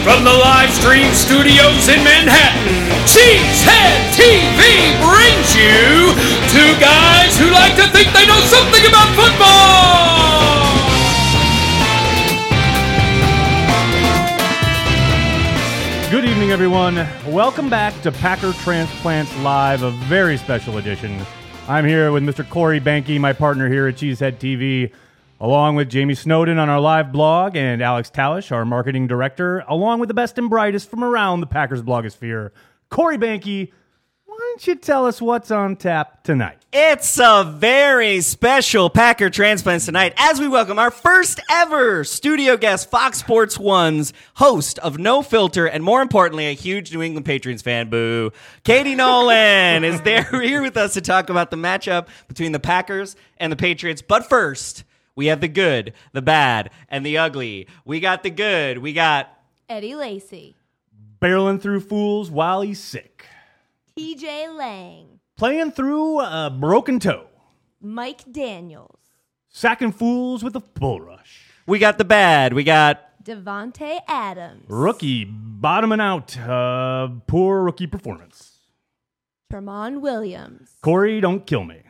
From the live stream studios in Manhattan, Cheesehead TV brings you two guys who like to think they know something about football! Good evening, everyone. Welcome back to Packer Transplants Live, a very special edition. I'm here with Mr. Corey Banky, my partner here at Cheesehead TV, along with Jamie Snowden on our live blog and Alex Talish, our marketing director, along with the best and brightest from around the Packers blogosphere. Corey Banky, why don't you tell us what's on tap tonight? It's a very special Packer Transplants tonight as we welcome our first ever studio guest, Fox Sports 1's host of No Filter, and more importantly, a huge New England Patriots fan, boo. Katie Nolan is here with us to talk about the matchup between the Packers and the Patriots. But first, we have the good, the bad, and the ugly. We got the good. We got Eddie Lacy, Barreling through fools while he's sick. TJ Lang, Playing through a broken toe. Mike Daniels, Sacking fools with a bull rush. we got the bad. We got Devontae Adams, Rookie bottoming out. Poor rookie performance. Tremont Williams, Corey, don't kill me.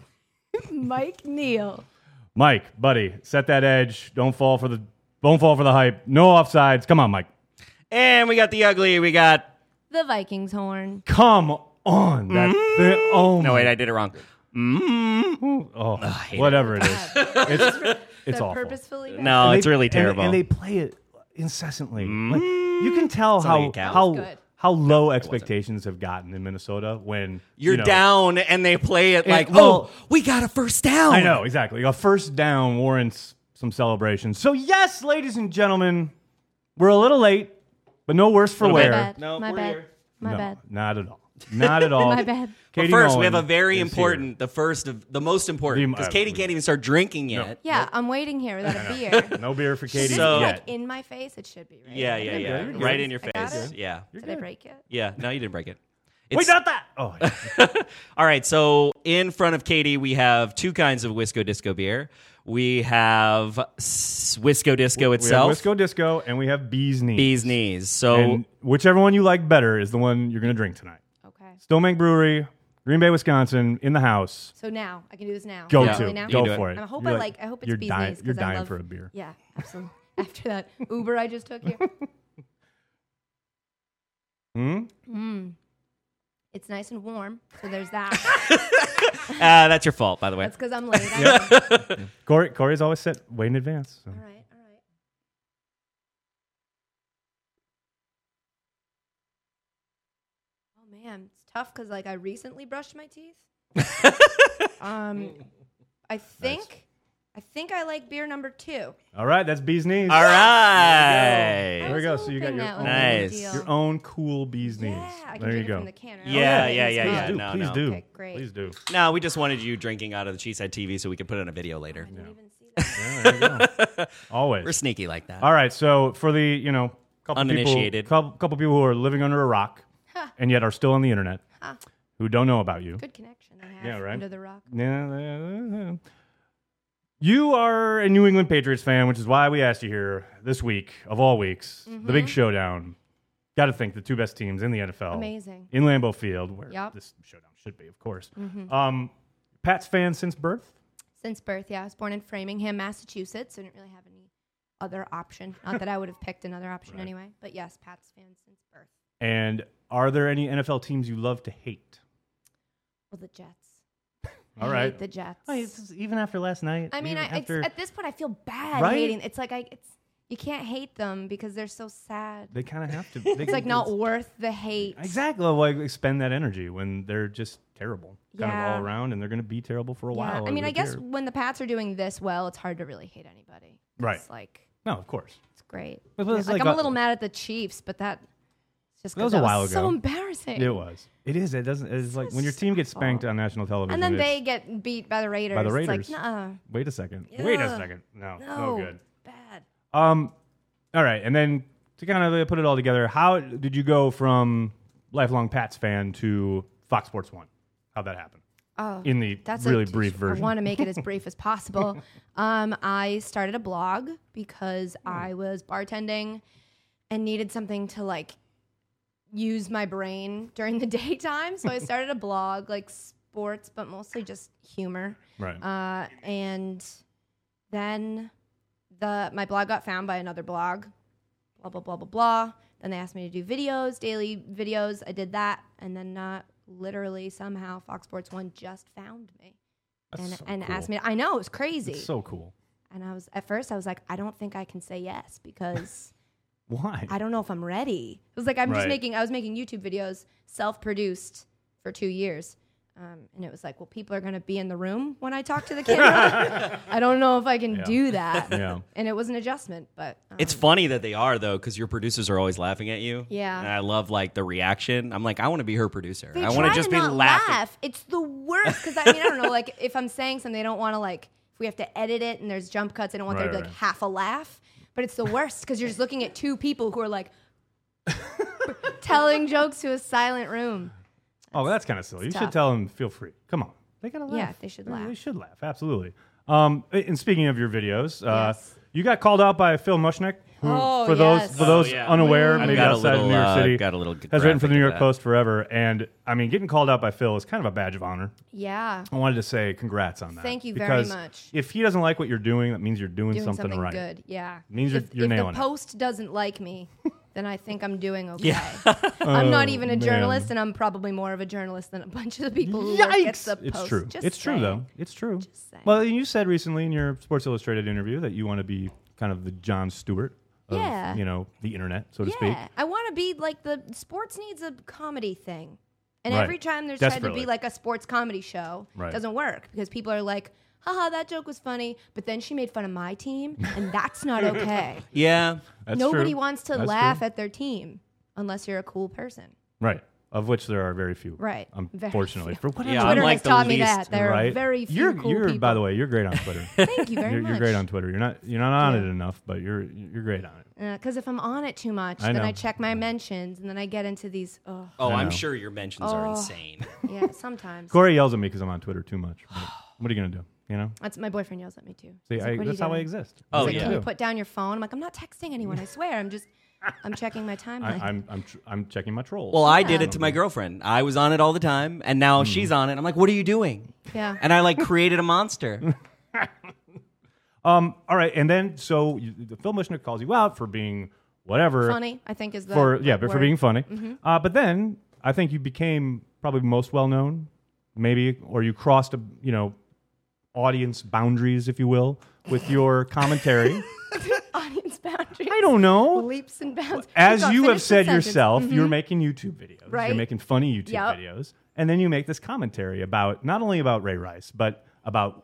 Mike Neal, Mike, buddy, set that edge. Don't fall for the hype. No offsides. Come on, Mike. and we got the ugly. We got the Vikings horn. Come on. That thing. Oh, no my- wait, I did it wrong. Oh, whatever it is. It's They're awful. purposefully bad. No, And it's really terrible. And they play it incessantly. Like, you can tell all you count. how Good. low expectations have gotten in Minnesota when You're you know, down, and they play it like, well, we got a first down. I know, exactly. A first down warrants some celebration. So, yes, ladies and gentlemen, we're a little late, but no worse for Little wear. bit. My bad. No, my we're bad. here. My No, bad. not at all. Not at all. My bad. But Katie first, we Nolan have a very is important, the most important, because Katie can't even start drinking yet. Yeah, I'm waiting here without a beer. here. No beer for Katie This So- is yet. like in my face. It should be right. Yeah, Did You're good. right in your I got face. it? Yeah, I break it? yeah. No, you didn't break it. Wait, It's- not that. Oh, yeah. All right, so in front of Katie, we have two kinds of Wisco Disco beer. We have Wisco Disco We have itself, Wisco Disco, and we have Bee's Knees. Bee's Knees. So And whichever one you like better is the one you're going to drink tonight. Okay. Stillmank Brewery, Green Bay, Wisconsin, in the house. So now I can do this now. Go Yeah. to. Really now? You Go do it. for it. I hope You're I hope it's you're Bee's dying, Knees. 'cause You're I dying love- for a beer. Yeah, absolutely. After that Uber I just took here. It's nice and warm, so there's that. that's your fault, by the way. That's because I'm late. I know. Corey's always set way in advance. So. All right. Oh man, it's tough because like I recently brushed my teeth. I think I like beer number 2. All right, that's Bee's Knees. All right. There we go. So you got hoping your that own, would be a Nice. deal. your own cool Bee's Knees. Yeah, I can there you drink it go. from the can. Right? Yeah, Oh, yeah, it's yeah, mine. yeah. Please do. No, Please no. do. Okay, great. Please do. No, we just wanted you drinking out of the Cheesehead TV so we could put on a video later. I didn't even see that. Yeah, there you go. Always. We're sneaky like that. All right, so for the, couple Uninitiated. people, couple people who are living under a rock and yet are still on the internet who don't know about you. Good connection I have Yeah, right? under the rock. Yeah. You are a New England Patriots fan, which is why we asked you here this week, of all weeks, the big showdown. Got to think the two best teams in the NFL. Amazing. In Lambeau Field, where Yep. this showdown should be, of course. Pats fan since birth? Since birth, yeah. I was born in Framingham, Massachusetts. So I didn't really have any other option. Not that I would have picked another option anyway. But yes, Pats fan since birth. And are there any NFL teams you love to hate? Well, the Jets. All I right. hate the Jets. Even after last night? I mean, even it's, at this point, I feel bad Right? hating. It's like you can't hate them because they're so sad. They kind of have to. It's like not worth the hate. Exactly. Like expend that energy when they're just terrible, kind of Yeah. all around, and they're going to be terrible for a Yeah, while. I mean, it I would guess appear. when the Pats are doing this well, it's hard to really hate anybody. Right. It's like No, of course. it's great. But it's Like like I'm a- a little mad at the Chiefs, but that just That was 'cause a while so ago. embarrassing. It was. It is. It doesn't. It's like when your team gets spanked on national television. And then it's- they get beat by the Raiders. It's Raiders. like, nah, Wait a second. Wait a Ugh. second. No. no, No good. bad. All right, and then to kind of put it all together, how did you go from lifelong Pats fan to Fox Sports 1? How'd that happen? Oh, In the that's really brief version. I want to make it as brief as possible. I started a blog because I was bartending and needed something to like use my brain during the daytime. So I started a blog, like sports, but mostly just humor. Right. And then my blog got found by another blog, blah, blah, blah, blah, blah. Then they asked me to do videos, daily videos. I did that. And then literally somehow Fox Sports 1 just found me. That's And so cool. asked me. I know, it was crazy. It's so cool. And at first I was like, I don't think I can say yes because Why? I don't know if I'm ready. It was like I was making YouTube videos, self-produced for 2 years. And it was like, well, people are going to be in the room when I talk to the camera. I don't know if I can do that. Yeah. And it was an adjustment, but It's funny that they are, though, because your producers are always laughing at you. Yeah. And I love, like, the reaction. I'm like, I want to be her producer. they I want try just be not laughing. laugh. It's the worst because I don't know, like if I'm saying something, they don't want to like if we have to edit it and there's jump cuts, I don't want there to be like half a laugh. But it's the worst because you're just looking at two people who are like telling jokes to a silent room. Oh, well, that's kind of silly. You tough. should tell them, feel free. Come on. They got to laugh. Yeah, they should laugh. They should laugh. Absolutely. And speaking of your videos, Yes. you got called out by Phil Mushnick, who, Oh, for yes. those yeah. unaware, I've maybe got a outside little, of New York City, got a little has written for the New graphic York of that. Post forever. And, I mean, getting called out by Phil is kind of a badge of honor. Yeah. I wanted to say congrats on that. Thank you very because much. If he doesn't like what you're doing, that means you're doing something right. good. Yeah. Means you're if nailing the it. Post doesn't like me, then I think I'm doing okay. I'm not even a man. journalist, and I'm probably more of a journalist than a bunch of the people who work at the Post. It's true. Just It's true, saying. though. It's true. Just saying. Well, you said recently in your Sports Illustrated interview that you want to be kind of the Jon Stewart of, Yeah. the internet, so to speak. Yeah, I want to be like the sports needs a comedy thing. And Right. every time there's tried to Desperately. be like a sports comedy show, Right. it doesn't work because people are like, haha, that joke was funny, but then she made fun of my team, and that's not okay. Yeah. That's Nobody true. wants to That's laugh true. at their team unless you're a cool person. Right. Of which there are very few. Right. Very Unfortunately. few. For what Yeah, Twitter I'm like has the taught me least, that. There right? are very few cool you're people. by the way, you're great on Twitter. Thank you very much. You're great on Twitter. You're not on it enough, but you're great on it. Because if I'm on it too much, I then know. I check my mentions, and then I get into these, Oh, I I'm know. sure your mentions are insane. yeah, sometimes. Corey yells at me because I'm on Twitter too much. But what are you gonna do? You know? That's my boyfriend yells at me too. See, He's like, "What are that's you how I doing?" exist. Oh, That's what He's like, I can you do. put down your phone? I'm like, I'm not texting anyone. I swear. I'm checking my timeline. I'm checking my trolls. Well, I did it to my girlfriend. I was on it all the time, and now she's on it. I'm like, what are you doing? Yeah. And I like created a monster. all right, and then so Phil Mushnick calls you out for being whatever Funny, I think is the for word. for being funny. But then I think you became probably most well known, maybe, or you crossed audience boundaries, if you will, with your commentary. audience boundaries. I don't know. Leaps and bounds. As Keep going, you have finish the said sentence. yourself, you're making YouTube videos. Right. You're making funny YouTube Yep. videos. And then you make this commentary about not only about Ray Rice, but about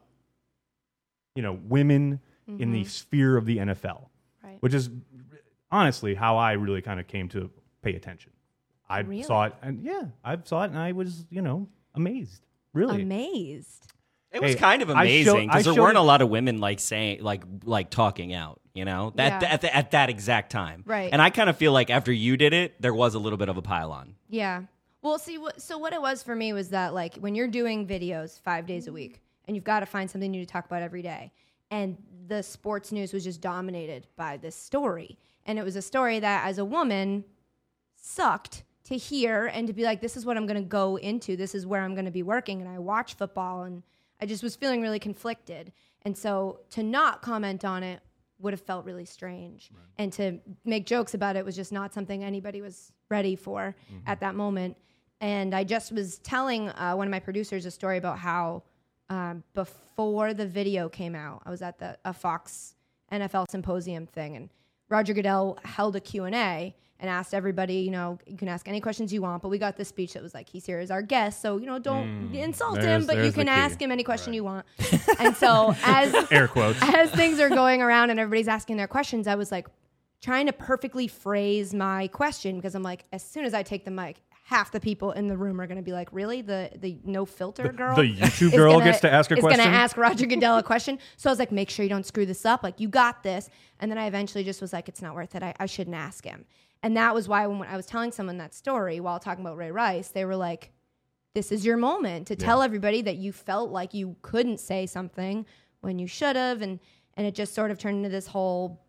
women in the sphere of the NFL, Right. which is honestly how I really kind of came to pay attention. I Really? saw it, and I saw it, and I was, amazed. Really. Amazed. It was Hey, kind of I amazing because there showed weren't it- a lot of women like saying like talking out, Yeah. at that exact time. Right. And I kind of feel like after you did it, there was a little bit of a pile-on. Yeah. Well, see, what it was for me was that, like, when you're doing videos 5 days a week and you've got to find something new to talk about every day, and the sports news was just dominated by this story. And it was a story that, as a woman, sucked to hear and to be like, this is what I'm going to go into. This is where I'm going to be working. And I watch football, and I just was feeling really conflicted. And so to not comment on it would have felt really strange. Right. And to make jokes about it was just not something anybody was ready for at that moment. And I just was telling one of my producers a story about how before the video came out, I was at a Fox NFL symposium thing, and Roger Goodell held a Q&A and asked everybody, you can ask any questions you want, but we got this speech that was like, he's here as our guest, so, don't insult him, but you there's can the key. ask him any question you want. And so Air quotes. as things are going around and everybody's asking their questions, I was like trying to perfectly phrase my question, because I'm like, as soon as I take the mic, half the people in the room are going to be like, really? The no filter girl? The YouTube girl gets to ask a question? Is going to ask Roger Goodell a question. So I was like, make sure you don't screw this up. Like, you got this. And then I eventually just was like, it's not worth it. I shouldn't ask him. And that was why when I was telling someone that story while talking about Ray Rice, they were like, this is your moment to tell everybody that you felt like you couldn't say something when you should have. And it just sort of turned into this whole,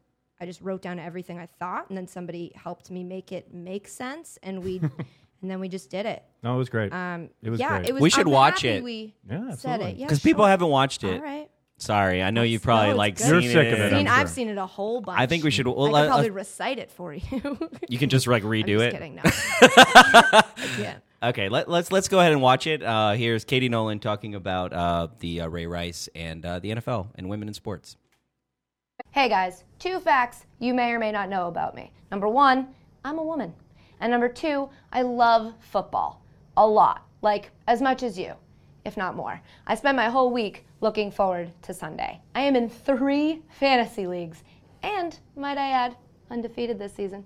I just wrote down everything I thought, and then somebody helped me make it make sense, and and then we just did it. No, it was great. It was great. It was, We should I'm watch happy it. We Yeah, said absolutely. it. Yeah, Because people sure. haven't watched it. All right. Sorry, I know you've probably it's like good. seen You're sick it. of it, I'm I've sure. seen it a whole bunch. I think we should. I Well, could probably recite it for you. you can just like I'm redo just it. kidding. No, I can't. Okay, let's go ahead and watch it. Here's Katie Nolan talking about the Ray Rice and the NFL and women in sports. Hey guys, 2 facts you may or may not know about me. Number 1, I'm a woman. And number 2, I love football. A lot. Like, as much as you, if not more. I spend my whole week looking forward to Sunday. I am in 3 fantasy leagues. And, might I add, undefeated this season.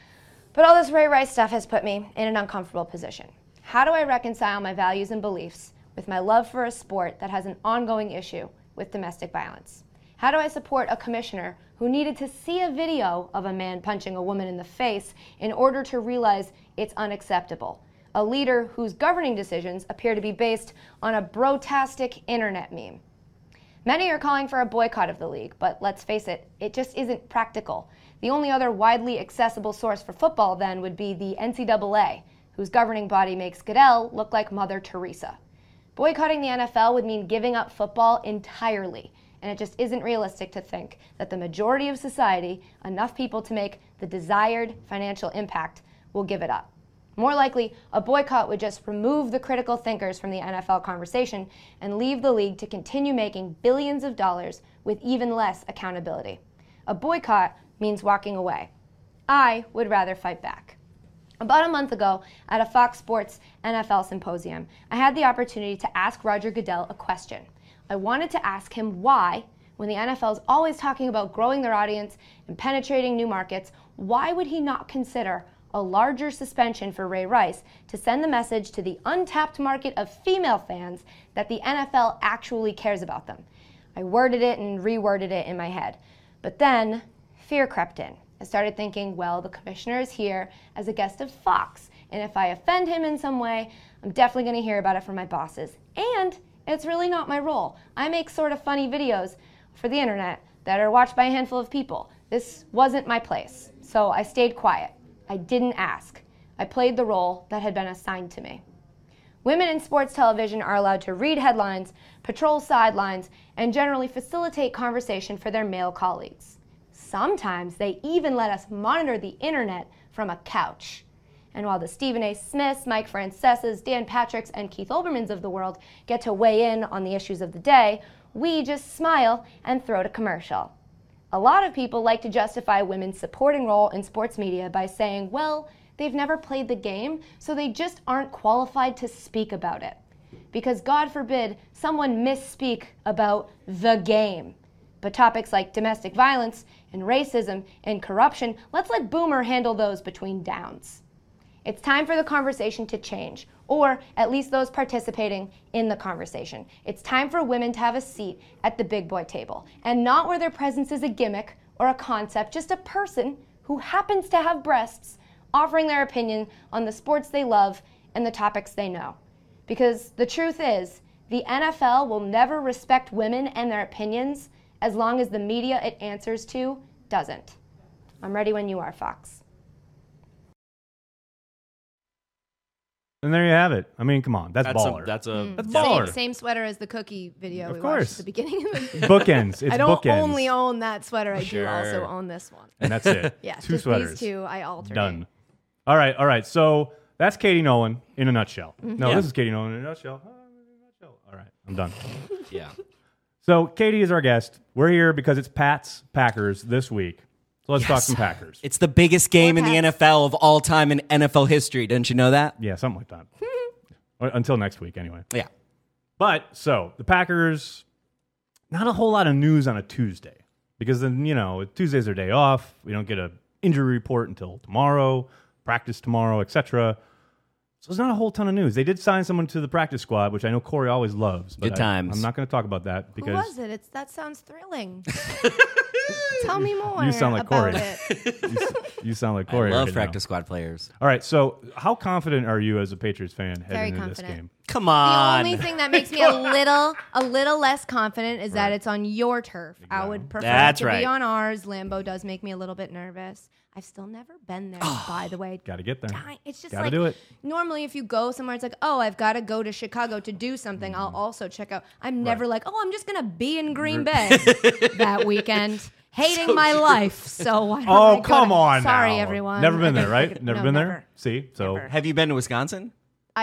But all this Ray Rice stuff has put me in an uncomfortable position. How do I reconcile my values and beliefs with my love for a sport that has an ongoing issue with domestic violence? How do I support a commissioner who needed to see a video of a man punching a woman in the face in order to realize it's unacceptable? A leader whose governing decisions appear to be based on a brotastic internet meme. Many are calling for a boycott of the league, but let's face it, it just isn't practical. The only other widely accessible source for football then would be the NCAA, whose governing body makes Goodell look like Mother Teresa. Boycotting the NFL would mean giving up football entirely, and it just isn't realistic to think that the majority of society, enough people to make the desired financial impact, will give it up. More likely, a boycott would just remove the critical thinkers from the NFL conversation and leave the league to continue making billions of dollars with even less accountability. A boycott means walking away. I would rather fight back. About a month ago, at a Fox Sports NFL symposium, I had the opportunity to ask Roger Goodell a question. I wanted to ask him why, when the NFL is always talking about growing their audience and penetrating new markets, why would he not consider a larger suspension for Ray Rice to send the message to the untapped market of female fans that the NFL actually cares about them? I worded it and reworded it in my head. But then, fear crept in. I started thinking, well, the commissioner is here as a guest of Fox, and if I offend him in some way, I'm definitely going to hear about it from my bosses. And it's really not my role. I make sort of funny videos for the internet that are watched by a handful of people. This wasn't my place, so I stayed quiet. I didn't ask. I played the role that had been assigned to me. Women in sports television are allowed to read headlines, patrol sidelines, and generally facilitate conversation for their male colleagues. Sometimes they even let us monitor the internet from a couch. And while the Stephen A. Smiths, Mike Francesa's, Dan Patrick's, and Keith Olbermann's of the world get to weigh in on the issues of the day, we just smile and throw to commercial. A lot of people like to justify women's supporting role in sports media by saying, well, they've never played the game, so they just aren't qualified to speak about it. Because God forbid someone misspeak about the game. But topics like domestic violence and racism and corruption, let's let Boomer handle those between downs. It's time for the conversation to change, or at least those participating in the conversation. It's time for women to have a seat at the big boy table, and not where their presence is a gimmick or a concept, just a person who happens to have breasts offering their opinion on the sports they love and the topics they know. Because the truth is, the NFL will never respect women and their opinions as long as the media it answers to doesn't. I'm ready when you are, Fox. And there you have it. I mean, come on. That's baller. That's baller. Same sweater as the cookie video Of we course. watched at the beginning of the Bookends. It's I don't bookends. only own that sweater. I do Sure. also own this one. And that's it. Yeah, 2 just sweaters. these 2. I alternate. Done. All right. So that's Katie Nolan in a nutshell. No, Yeah. this is Katie Nolan in a nutshell. All right, I'm done. Yeah. So Katie is our guest. We're here because it's Pats Packers this week. So let's talk Yes. some Packers. It's the biggest game in the Pats. NFL of all time in NFL history. Didn't you know that? Yeah, something like that. Until next week, anyway. Yeah. But so the Packers, not a whole lot of news on a Tuesday because then Tuesday's their day off. We don't get an injury report until tomorrow, practice tomorrow, etc. So there's not a whole ton of news. They did sign someone to the practice squad, which I know Corey always loves. But Good times. I'm not going to talk about that Who because was it? That sounds thrilling. Tell me more. You sound like about Corey. it. you sound like I Corey. love right practice now. squad players. All right. So how confident are you as a Patriots fan heading Very into confident. this game? Come The on. only thing that makes me a little less confident is that it's on your turf. I would prefer That's it to right. be on ours. Lambeau does make me a little bit nervous. I've still never been there, by the way. Got to get there. It's just Gotta like do it. normally if you go somewhere, it's like, oh, I've got to go to Chicago to do something. I'll also check out. I'm never like, oh, I'm just gonna be in Green Bay that weekend, hating my life. So why don't I Oh, go come to- on Sorry, now. everyone. Never been there, Okay, right? Never no, been never. there? See? So Never. Have you been to Wisconsin?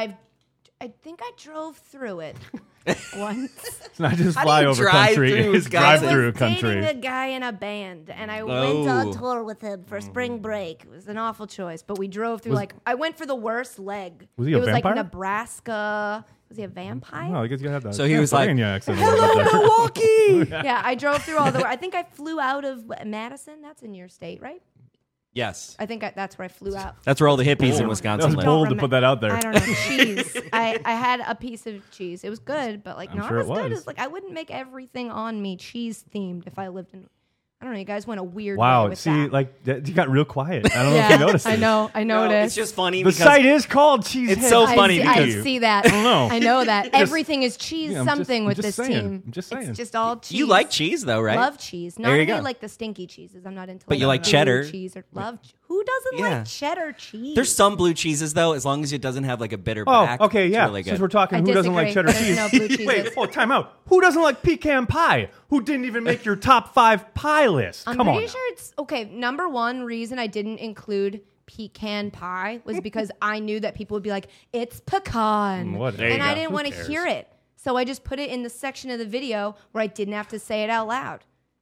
I think I drove through it once. it's not just How do you flyover drive country. through It's Wisconsin? drive through I was country. dating a guy in a band, and I went Oh. on tour with him for spring break. It was an awful choice, but we drove through I went for the worst leg. Was he it a was vampire? like Nebraska. Was he a vampire? Oh, I guess you have that. So he was like, Pennsylvania accent. Milwaukee. Yeah, I drove through all the. I think I flew out of Madison. That's in your state, right? Yes. I think that's where I flew out. That's where all the hippies in That Wisconsin was live. bold to Remem- put that out there. I don't know. Cheese. I had a piece of cheese. It was good, but like I'm not sure as it good was. as like I wouldn't make everything on me cheese themed if I lived in. I don't know. You guys went a weird way Wow. with See, that. like you got real quiet. I don't know if you noticed. I this. know. I No, noticed. it's just funny The because site is called Cheesehead. It's so funny I because- see that. I don't know. I know that. Everything is cheese Yeah, I'm something just- with I'm this just saying. team. I'm just saying. It's just all cheese. you like cheese though, right? Love cheese. Not There you really go. like the stinky cheeses. I'm not into. But you like blue cheddar. cheese or love. Who doesn't Yeah. like cheddar cheese? There's some blue cheeses though, as long as it doesn't have like a bitter Oh, back. okay, it's yeah. really good. Since we're talking, I who doesn't like disagree. cheddar There's cheese? no blue Wait, cheeses. time out. Who doesn't like pecan pie? Who didn't even make your top 5 pie list? I'm Come on. pretty now. sure it's okay. Number one reason I didn't include pecan pie was because I knew that people would be like, "It's pecan," What? There you and I go. didn't Who want to cares? hear it. So I just put it in the section of the video where I didn't have to say it out loud.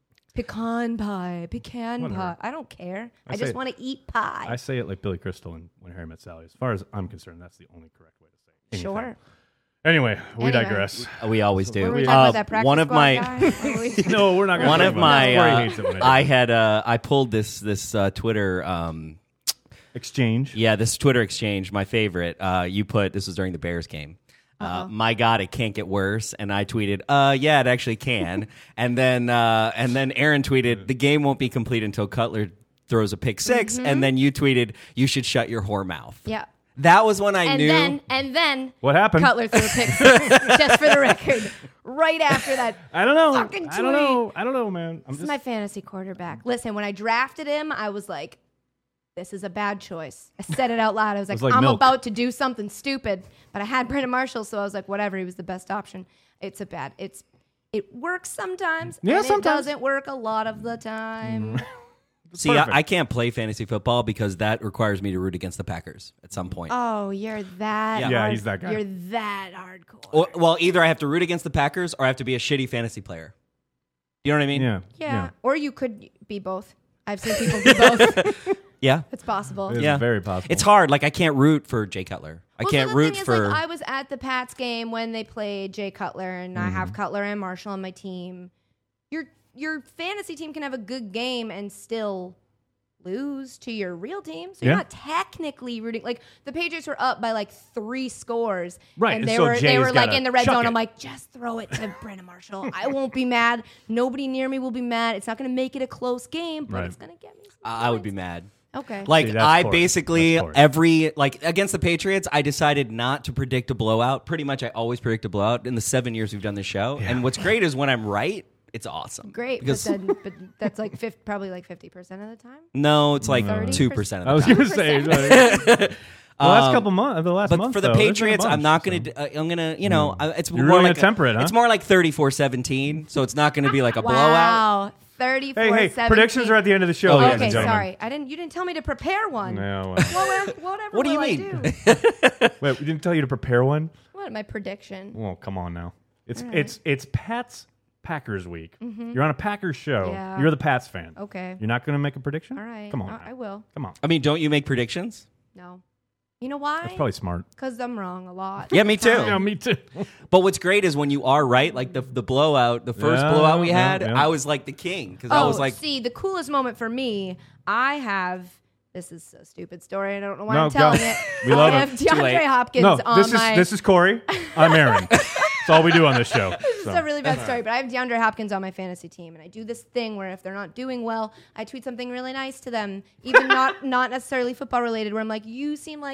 Pecan pie, pecan Whatever. pie. I don't care. I say just it- want to eat pie. I say it like Billy Crystal in When Harry Met Sally. As far as I'm concerned, that's the only correct way to say it. Anything. Sure. Anyway, we Anyway. digress. We always do. Were we talking about that practice one of squad my guy? What were we- No, we're not going to one talk of about my that. Corey hates it when I do had I pulled this Twitter exchange. this Twitter exchange, my favorite. You put this was during the Bears game. My God, it can't get worse. And I tweeted, yeah, it actually can. and then Aaron tweeted, the game won't be complete until Cutler throws a pick six. And then you tweeted, you should shut your whore mouth. Yeah. That was when I knew. And then What happened? Cutler threw a pick six, just for the record. Right after that. I don't know. Fucking I don't know. I don't know, man. I'm This is just my fantasy quarterback. Listen, when I drafted him, I was like, this is a bad choice. I said it out loud. I was like, like I'm milk. about to do something stupid. But I had Brandon Marshall, so I was like, whatever. He was the best option. It works sometimes. Yeah, and sometimes. It doesn't work a lot of the time. See, perfect. I can't play fantasy football because that requires me to root against the Packers at some point. Oh, you're that. Yeah, he's that guy. You're that hardcore. Well, either I have to root against the Packers or I have to be a shitty fantasy player. You know what I mean? yeah. Yeah. Or you could be both. I've seen people do both. Yeah. It's possible. It's Yeah. very possible. It's hard. Like I can't root for Jay Cutler. I Well, can't so the root thing for. Is, like, I was at the Pats game when they played Jay Cutler, and I have Cutler and Marshall on my team. Your fantasy team can have a good game and still lose to your real team, so Yeah. you're not technically rooting. Like the Patriots were up by like 3 scores, Right, And and they so were Jay's like gotta in the red chuck zone. it. I'm like, just throw it to Brandon Marshall. I won't be mad. Nobody near me will be mad. It's not going to make it a close game, but Right. it's going to get me. Some I would be points. mad. Okay. Like See, that's I Corey. basically That's Corey. every like against the Patriots, I decided not to predict a blowout. Pretty much, I always predict a blowout in the 7 years we've done this show. And what's great is when I'm right, it's awesome. Great, because but that's like probably like 50% of the time. no, it's like 30%. 2% of I was the time. going to say. Like, the last couple months, the last But month. for the though, there's been a Patriots, I'm bunch, not so. going to. I'm going to. You know, it's You're more really like gonna temper it, huh? It's more like 34-17, so it's not going to be like a blowout. Wow, 34. Hey, predictions are at the end of the show, Oh, ladies yes. Okay, and gentlemen. sorry. You didn't tell me to prepare one. No, Whatever. What do you will I mean? do? wait, we didn't tell you to prepare one. What my prediction? Well, come on now. It's right. it's Pats Packers week. You're on a Packers show. Yeah. You're the Pats fan. Okay. You're not going to make a prediction? All right. Come on. I will. Come on. I mean, don't you make predictions? No. You know why? That's probably smart. Because I'm wrong a lot. Yeah, me too. Yeah, me too. But what's great is when you are right, like the blowout, the first Yeah, blowout we yeah, had, yeah. I was like the king because I was like, see, the coolest moment for me, I have. This is a stupid story. I don't know why No, I'm telling go. it. We love I it. have Too late. DeAndre Hopkins No, on this is Corey. I'm Aaron. That's all we do on this show. This is a really bad story, but I have DeAndre Hopkins on my fantasy team, and I do this thing where if they're not doing well, I tweet something really nice to them, even not necessarily football related, where I'm like, you seem like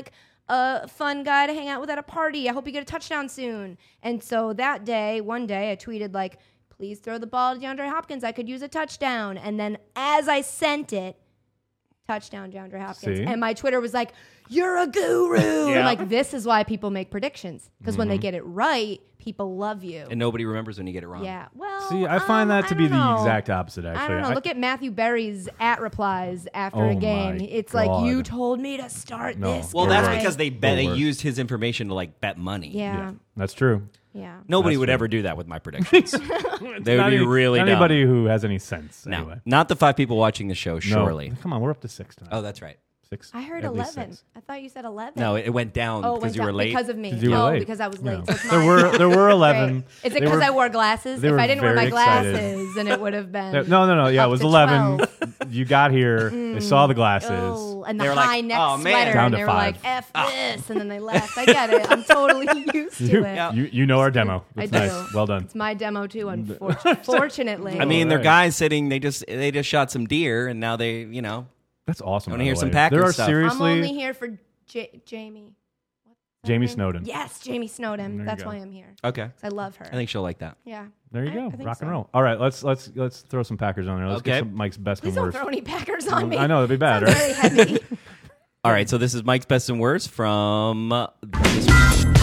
a fun guy to hang out with at a party. I hope you get a touchdown soon. And so that day, one day, I tweeted like, please throw the ball to DeAndre Hopkins. I could use a touchdown. And then as I sent it, touchdown DeAndre Hopkins. See? And my Twitter was like, you're a guru. Yeah. Like, this is why people make predictions. Because when they get it right, people love you. And nobody remembers when you get it wrong. Yeah. Well, See, I find that to be don't the know. exact opposite, actually. I don't know. Look at Matthew Berry's @replies after Oh a game. my It's God. like, you told me to start No. this. Well, guy. that's because they Or worse. used his information to like bet money. Yeah. That's true. Yeah. Nobody That's would true. ever do that with my predictions. They would Not be any- really not dumb. anybody who has any sense. No, Anyway. not the 5 people watching the show. No. Surely. Come on, we're up to 6 tonight. Oh, that's right. 6. I heard At least 11. 6. I thought you said 11. No, it went down Oh, it because went you were down late. because of me. 'Cause you were oh, late. because I was late. No. So it's There mine. were 11. Great. Is it They because were- I wore glasses? they If were I didn't wear my very excited. glasses, then it would have been. No. Yeah, it up was to 11. 12. You got here. They saw the glasses. Oh, and the They were like, high neck "Oh, man." sweater, Down and to they were 5. like, "F this," and then they left. I get it. I'm totally used to You, it. you know our demo. I It's do. nice. Well done. It's my demo too, unfortunately. I mean, they're Alright. guys sitting. They just shot some deer, and now they, That's awesome. Wanna by the hear some way. Packers There are stuff? I'm seriously only here for Jamie. What's her Jamie name? Snowden. Yes, Jamie Snowden. There you That's go. why I'm here. Okay. 'Cause I love her. I think she'll like that. Yeah. There you I go. think Rock and so. roll. All right, let's throw some Packers on there. Let's Okay. get some Mike's best Please and don't worst. throw any Packers on me. I know that'd be bad, Sounds right? very heavy. All right, so this is Mike's best and worst from this week.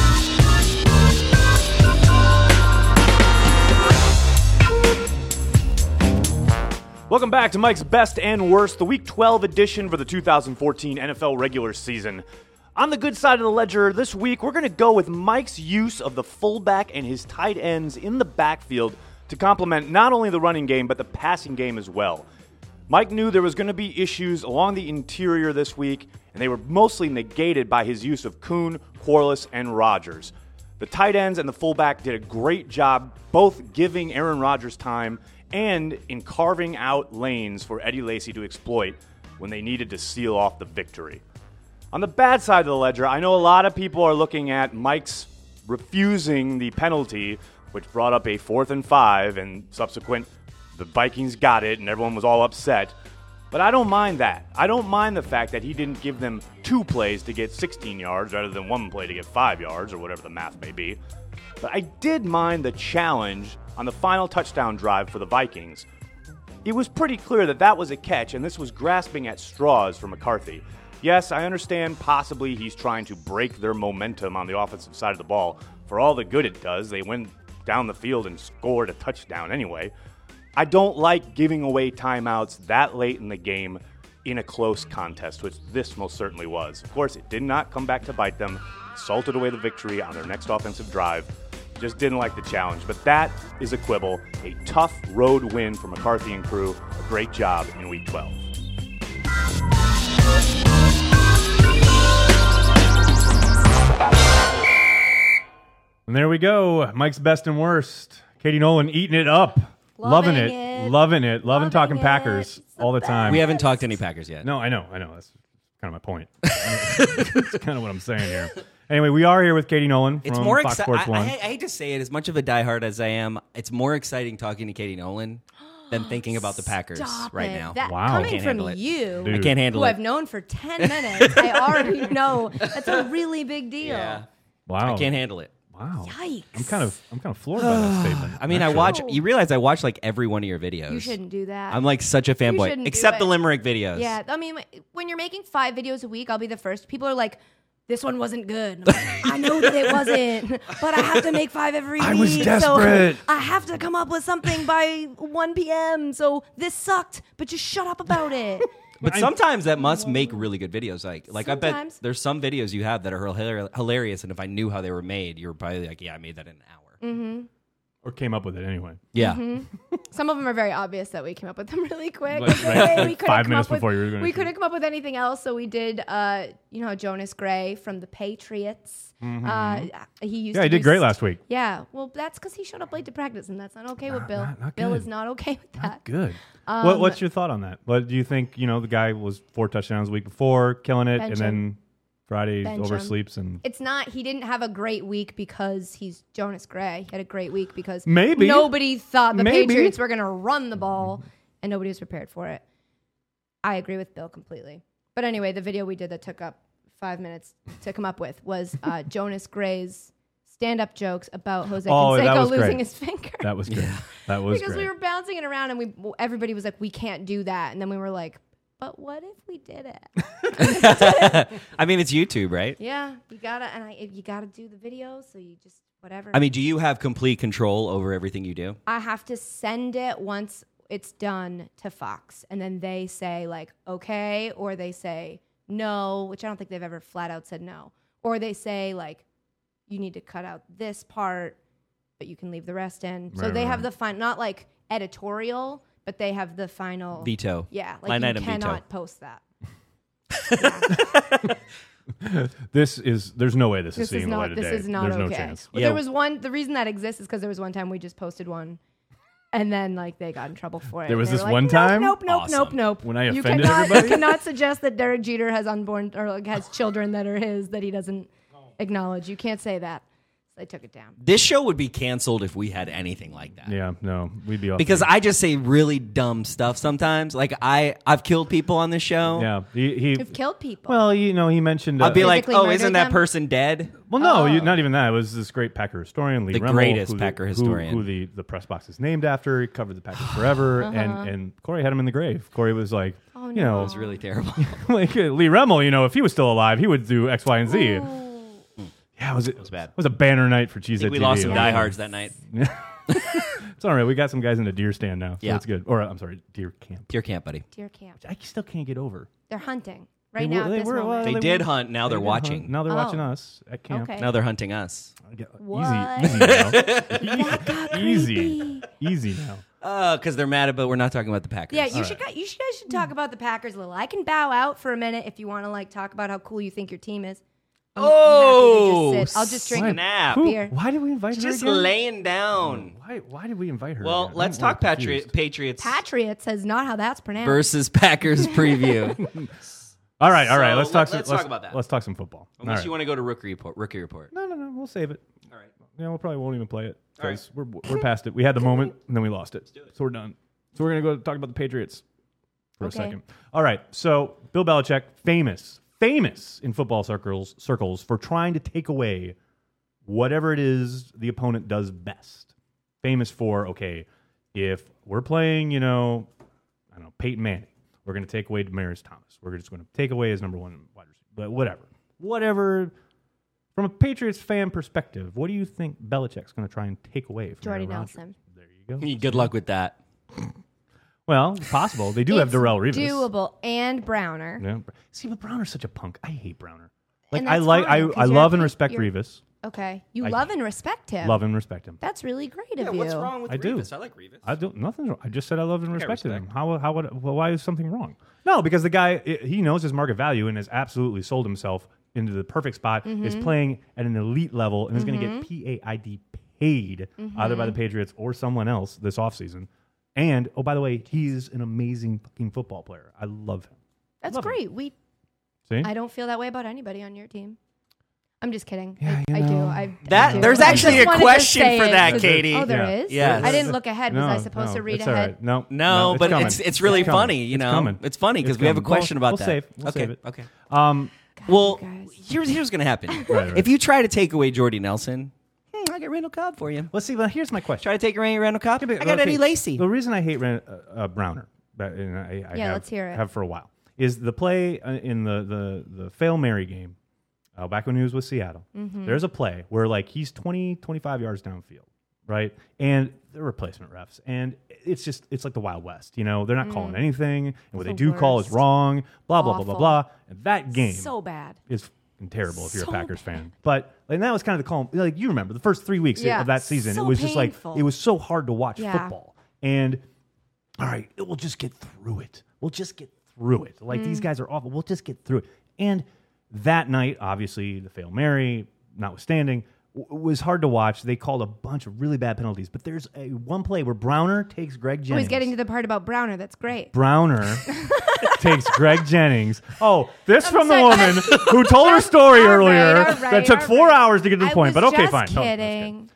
Welcome back to Mike's Best and Worst, the Week 12 edition for the 2014 NFL regular season. On the good side of the ledger this week, we're going to go with Mike's use of the fullback and his tight ends in the backfield to complement not only the running game, but the passing game as well. Mike knew there was going to be issues along the interior this week, and they were mostly negated by his use of Kuhn, Quarles, and Rodgers. The tight ends and the fullback did a great job both giving Aaron Rodgers time and in carving out lanes for Eddie Lacy to exploit when they needed to seal off the victory. On the bad side of the ledger, I know a lot of people are looking at Mike's refusing the penalty, which brought up a 4th and 5, and subsequent, the Vikings got it, and everyone was all upset. But I don't mind that. I don't mind the fact that he didn't give them 2 plays to get 16 yards rather than 1 play to get 5 yards, or whatever the math may be. But I did mind the challenge on the final touchdown drive for the Vikings. It was pretty clear that that was a catch, and this was grasping at straws for McCarthy. Yes, I understand possibly he's trying to break their momentum on the offensive side of the ball. For all the good it does, they went down the field and scored a touchdown anyway. I don't like giving away timeouts that late in the game in a close contest, which this most certainly was. Of course, it did not come back to bite them. Salted away the victory on their next offensive drive. Just didn't like the challenge. But that is a quibble. A tough road win for McCarthy and crew. A great job in Week 12. And there we go. Mike's best and worst. Katie Nolan eating it up. Loving it. Loving it. Loving Loving talking it. Packers It's the all the best. time. We haven't talked any Packers yet. No, I know. That's kind of my point. That's kind of what I'm saying here. Anyway, we are here with Katie Nolan from It's more Fox exciting. Sports 1. I hate to say it, as much of a diehard as I am, it's more exciting talking to Katie Nolan than thinking about the Packers Stop right it. now. That, Wow. I Coming can't from handle it. you, Dude. I can't handle who it. I've known for 10 minutes, I already know that's a really big deal. Yeah, Wow. I can't handle it. Wow. Yikes. I'm kind of floored by that statement. I mean, I actually. watch. You realize I watch like every one of your videos. You shouldn't do that. I'm like such a fanboy, shouldn't do except the it. Limerick videos. Yeah, I mean, when you're making 5 videos a week, I'll be the first. People are like, "This one wasn't good." I'm like, I know that it wasn't, but I have to make 5 every week. I was desperate. So I have to come up with something by 1 p.m. So this sucked, but just shut up about it. But sometimes that must make really good videos. Like I bet Sometimes. there's some videos you have that are hilarious, and if I knew how they were made, you're probably like, yeah, I made that in an hour. Or came up with it anyway. Yeah. Some of them are very obvious that we came up with them really quick. Like, right, like 5 minutes before you were going to We shoot. couldn't come up with anything else, so we did. Jonas Gray from the Patriots. He used. Yeah, to he do did great last week. Yeah, well, that's because he showed up late to practice, and that's not okay with Bill. not Bill good. is not okay with that. Good. What's your thought on that? What do you think? The guy was 4 touchdowns the week before, killing it, Bench and then Friday Bench him. oversleeps and It's not. He didn't have a great week because he's Jonas Gray. He had a great week because Maybe. nobody thought the Maybe. Patriots were going to run the ball, and nobody was prepared for it. I agree with Bill completely. But anyway, the video we did that took up 5 minutes to come up with was Jonas Gray's stand-up jokes about Jose Oh, that Canseco was losing great. his finger. That was great. That was Because great. we were bouncing it around and everybody was like, we can't do that. And then we were like, but what if we did it? I mean, it's YouTube, right? Yeah, you gotta do the video, so you just whatever. I mean, do you have complete control over everything you do? I have to send it once it's done to Fox, and then they say like okay, or they say no, which I don't think they've ever flat out said no, or they say like you need to cut out this part, but you can leave the rest in. So they have the not like editorial, but they have the final Veto. Yeah, like Line you item veto. cannot post that. There's no way this is This seeing is the not. light of This day. is not There's okay. no chance. Well, Yeah. there was one. The reason that exists is because there was one time we just posted one, and then like they got in trouble for it. There was They this were one like, time? Nope. Awesome. When I you offended cannot, everybody? You cannot suggest that Derek Jeter has unborn or like has children that are his that he doesn't acknowledge. You can't say that. So they took it down. This show would be canceled if we had anything like that. Yeah, no, we'd be off. Because the- I just say really dumb stuff sometimes. Like I've killed people on this show. yeah, You've killed people. well, he mentioned. I'll be like, Physically oh, isn't murdered that them? person dead? well, no, not even that. It was this great Packer historian, Lee The Remmel, greatest who Packer historian. who the press box is named after. He covered the Packers forever, and Corey had him in the grave. Corey was like, Oh, you no. know, It was really terrible. like Lee Remmel, if he was still alive, he would do X, Y, and Z. Yeah, it was bad. It was a banner night for Cheesehead I think we TV. lost some It was- diehards that night. It's all right. We got some guys in a deer stand now, so Yeah. it's good. Or I'm sorry, deer camp. Deer camp, buddy. Deer camp. I still can't get over. They're hunting right They now were- at they this were- moment. well, They they did were- hunt. Now they're They did watching. hunt. Now they're Oh. watching us at camp. Okay. Now they're hunting us. What? Easy now. Because they're mad about we're not talking about the Packers. Yeah, you guys should talk about the Packers a little. I can bow out for a minute if you want to like talk about how cool you think your team is. I'm happy to just sit. I'll just drink snap. beer. Why did we invite her Just again? laying down. Why did we invite her? Well, again? let's I'm talk confused. Patriots Patriots is not how that's pronounced. versus Packers preview. All right. So, Let's talk. let's talk about that. Let's talk some football. Unless All you right. want to go to rookie report. No. We'll save it. All right. Yeah, we probably won't even play it All because we're past it. We had the moment and then we lost it. So we're done. So we're gonna go talk about the Patriots for a second. All right. So Bill Belichick, famous in football circles for trying to take away whatever it is the opponent does best. Famous for, okay, if we're playing, I don't know, Peyton Manning, we're going to take away Demaryius Thomas. We're just going to take away his number one wide receiver. But whatever. From a Patriots fan perspective, what do you think Belichick's going to try and take away from Jordy Aaron Rodgers? Nelson. There you go. Good luck with that. Well, it's possible. They do have It's Darrell Revis. doable, and Browner. Yeah. See, but Browner's such a punk. I hate Browner. Like And I that's like fine, I 'cause love you're- and respect you're- Revis. Okay, you I love and respect him. Love and respect him. That's really great of you. What's wrong with I do. Revis? I like Revis. I don't. Nothing's wrong. I just said I loved and respected respect. him. Why is something wrong? No, because the guy he knows his market value and has absolutely sold himself into the perfect spot. Is playing at an elite level and is going to get PAID paid either by the Patriots or someone else this offseason. And oh, by the way, he's an amazing fucking football player. I love him. That's Love him. great. See, I don't feel that way about anybody on your team. I'm just kidding. Yeah, I do. I do. There's I actually just a wanted to question say for it. that, Katie. Oh, there Yeah. is? Yes. I didn't look ahead. Was I supposed to read it's all ahead? right. No, No, but coming. it's really coming. funny. You It's know, coming. it's funny because It's we have a coming. question about We'll that. We'll okay, save it. okay. God, Well, you guys. here's what's going to happen. Right. If you try to take away Jordy Nelson, I got Randall Cobb for you. Let's see. Well, here's my question. Try to take away Randall Cobb. I got Okay, Eddie Lacy. The reason I hate Browner, and I Yeah, have, let's hear it. have for a while, is the play in the Fail Mary game back when he was with Seattle. Mm-hmm. There's a play where like he's 20, 25 yards downfield, right? And the replacement refs, and it's like the Wild West. They're not calling anything, and what they the do call is worst. wrong. Blah blah blah blah Awful. blah. And that game So bad. is fucking terrible if you're So a Packers bad. fan. But and that was kind of the call. Like you remember the first 3 weeks Yeah, of that season, so it was just like painful. it was so hard to watch Yeah. football. And all right, we'll just get through it. We'll just get through it. Like these guys are awful. We'll just get through it. And that night, obviously, the Fail Mary, notwithstanding, was hard to watch. They called a bunch of really bad penalties. But there's one play where Browner takes Greg Jennings. Oh, he's getting to the part about Browner. That's great. Browner takes Greg Jennings. Oh, this I'm from sorry. the woman who told her story All right, earlier all right, that took all 4 right. hours to get to the I point. was But okay, just fine. No, that's good. kidding. Just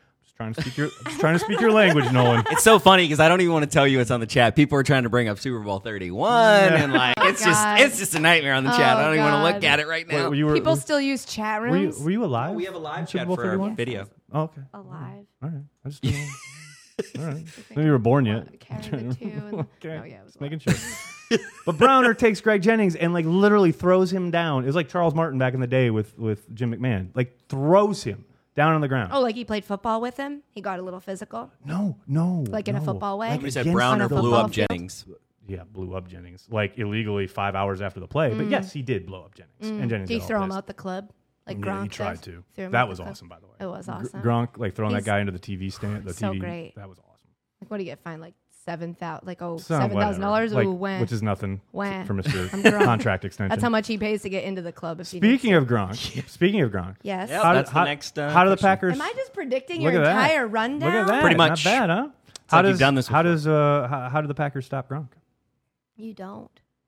trying to speak your language, Nolan. It's so funny because I don't even want to tell you it's on the chat. People are trying to bring up Super Bowl 31, and like it's just a nightmare on the chat. I don't even want to look at it right now. People still use chat rooms. Were you alive? We have a live Super chat Bowl for 31? our video. Oh, okay. Alive. All right. I just all right. Maybe you were born yet. Carrying the tune. Okay. Oh yeah, it was Making sure. But Browner takes Greg Jennings and like literally throws him down. It was like Charles Martin back in the day with Jim McMahon. Like throws him down on the ground. Oh, like he played football with him? He got a little physical? No. Like in a football way? We said against Browner the- blew up field? Jennings. Yeah, blew up Jennings. Like illegally 5 hours after the play. But yes, he did blow up Jennings. And Jennings Did he got all throw him pissed. out the club? Like Yeah, Gronk he tried did? to. Threw him That out was the club? awesome, by the way. It was awesome. Gronk like throwing He's that guy into the TV stand. The so TV. great. That was awesome. Like, what do you get fined? Like $7,000? Like, So, $7,000? whatever. Ooh, when? Which is nothing When? for Mr. I'm Gronk. Contract extension. That's how much he pays to get into the club. If Speaking he of Gronk. yes. Yep. How That's did, the how, next, how do the question. Packers? Am I just predicting Look your at that. entire rundown? Look at that. Pretty much. Not bad, huh? like you've done this How before. does how do the Packers stop Gronk? You don't.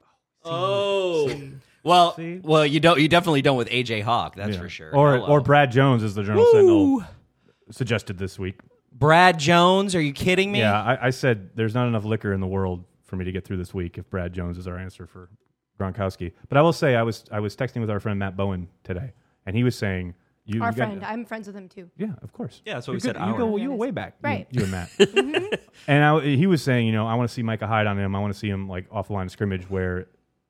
Oh. Well, See? you don't. You definitely don't with AJ Hawk. That's Yeah. for sure. Or Hello. Brad Jones, as the Journal Sentinel suggested this week. Brad Jones. Are you kidding me? Yeah, I said there's not enough liquor in the world for me to get through this week if Brad Jones is our answer for Gronkowski. But I will say I was texting with our friend Matt Bowen today, and he was saying Our you got- friend. I'm friends with him too. Yeah, of course. Yeah, that's what You're we said, good. You our. go way back. Right. You and Matt. And he was saying, I want to see Micah Hyde on him. I want to see him like off the line of scrimmage where,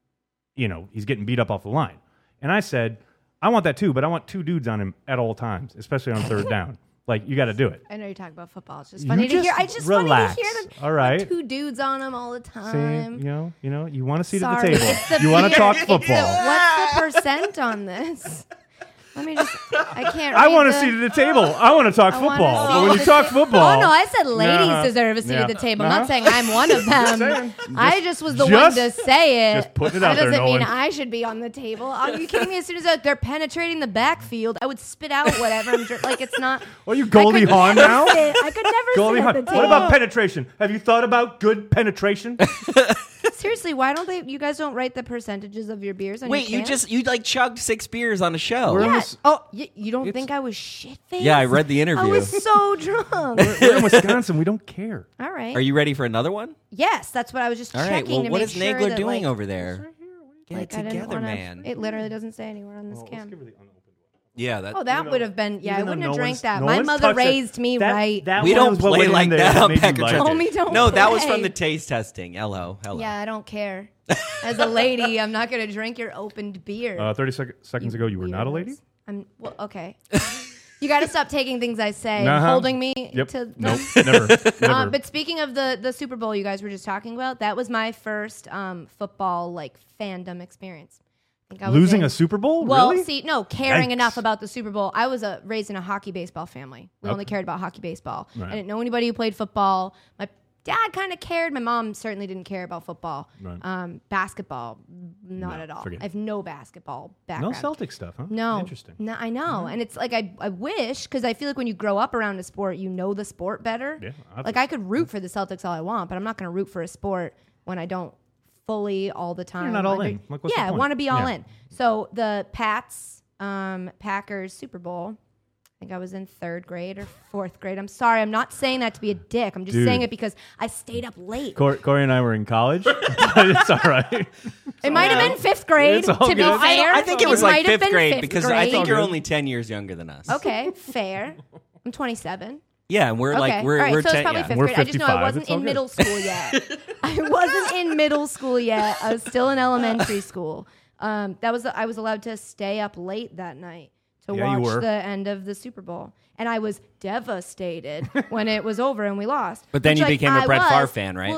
he's getting beat up off the line. And I said, I want that too, but I want two dudes on him at all times, especially on third down. Like you got to do it. I know you're talking about football. It's just You funny to just hear. I just relax. funny to hear them. All right. Two dudes on him all the See, time. you want a seat Sorry, at the it's table. the You want to beer. talk It's football. What's the percent on this? Let me just. I can't. I read want a the- seat at the table. I want to talk I want a football. seat But when at you the talk ta- football, Oh no, I said ladies Uh-huh. deserve a seat at the Yeah. table. I'm Uh-huh. not saying I'm one of them. I just was the one Just- to say it. just putting it that out there, doesn't mean Nolan. I should be on the table. Are you kidding me? As soon as they're penetrating the backfield, I would spit out whatever. Like it's not. Are you Goldie I could Hawn never now? I could never Goldie sit at Hawn. the table. What about penetration? Have you thought about good penetration? Seriously, why don't you guys don't write the percentages of your beers on Wait, your you can? you like chugged 6 beers on a show. We're in Yeah. this- Oh, you don't think I was shit faced? Yeah, I read the I interview. was so drunk. We're in Wisconsin. We don't care. All right. Are you ready for another one? Yes, that's what I was just All right. checking Well, to what make is sure Nagler that, doing like, over there? Get like, it I didn't together, wanna- man. It literally doesn't say anywhere on this Let's cam. give her the unopened one. Yeah, that. Oh, that would have been. Yeah, I Even though wouldn't have no drank one's- that. no My one's mother touched it. raised me That- right. that we one don't was what play went in like there that on made you Packer like Trends. it. Homie, don't No, that was play. from the taste testing. Hello. Yeah, I don't care. As a lady, I'm not going to drink your opened beer. 30 seconds ago, you were not a lady? I'm okay. You got to stop taking things I say, Uh-huh. holding me Yep. to. Nope. Never. Never. But speaking of the Super Bowl you guys were just talking about, that was my first football like fandom experience. I think I was Losing in- a Super Bowl? Well, really? see, no, caring Yikes. enough about the Super Bowl. I was raised in a hockey baseball family. We only Okay. cared about hockey baseball. Right. I didn't know anybody who played football. My dad kind of cared. My mom certainly didn't care about football. Right. Basketball, not No, at all. forget I have no basketball No background. Celtic stuff, huh? No. Interesting. No, I know. And it's like I wish, because I feel like when you grow up around a sport, you know the sport better. Yeah, Like I could root for the Celtics all I want, but I'm not going to root for a sport when I don't fully all the time. not all in. Like, what's the yeah, I point? want to be all Yeah. in. So the Pats, Packers Super Bowl, I think I was in 3rd grade or 4th grade. I'm sorry. I'm not saying that to be a dick. I'm just Dude. saying it because I stayed up late. Corey and I were in college. It's all right. It might have been 5th grade, It's all to be good. fair. I think it was like might have 5th been grade 5th because I grade. think you're good. only 10 years younger than us. Okay, fair. I'm 27. Yeah, and we're Okay. like we're All right, we're so it's 10. probably Yeah. 5th We're grade. I just know I 55. wasn't It's all in good. middle school yet. I wasn't in middle school yet. I was still in elementary school. I was allowed to stay up late that night to Yeah, you watch were. the end of the Super Bowl. And I was devastated when it was over and we lost. But then Which, you like, became a I Brett was. Favre fan, right? Well,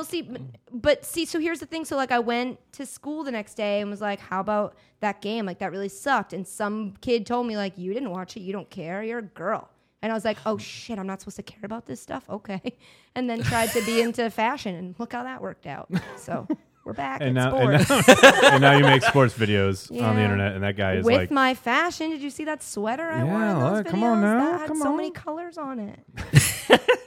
see, so here's the thing. So, like, I went to school the next day and was like, how about that game? Like, that really sucked. And some kid told me, like, you didn't watch it. You don't care. You're a girl. And I was like, oh, shit, I'm not supposed to care about this stuff? Okay. And then tried to be into fashion, and look how that worked out. So we're back And at now, sports. and now you make sports videos on the Yeah. internet, and that guy is With like, my fashion, did you see that sweater I wore Yeah, in those look, videos? come on now, That had come so on. many colors on it.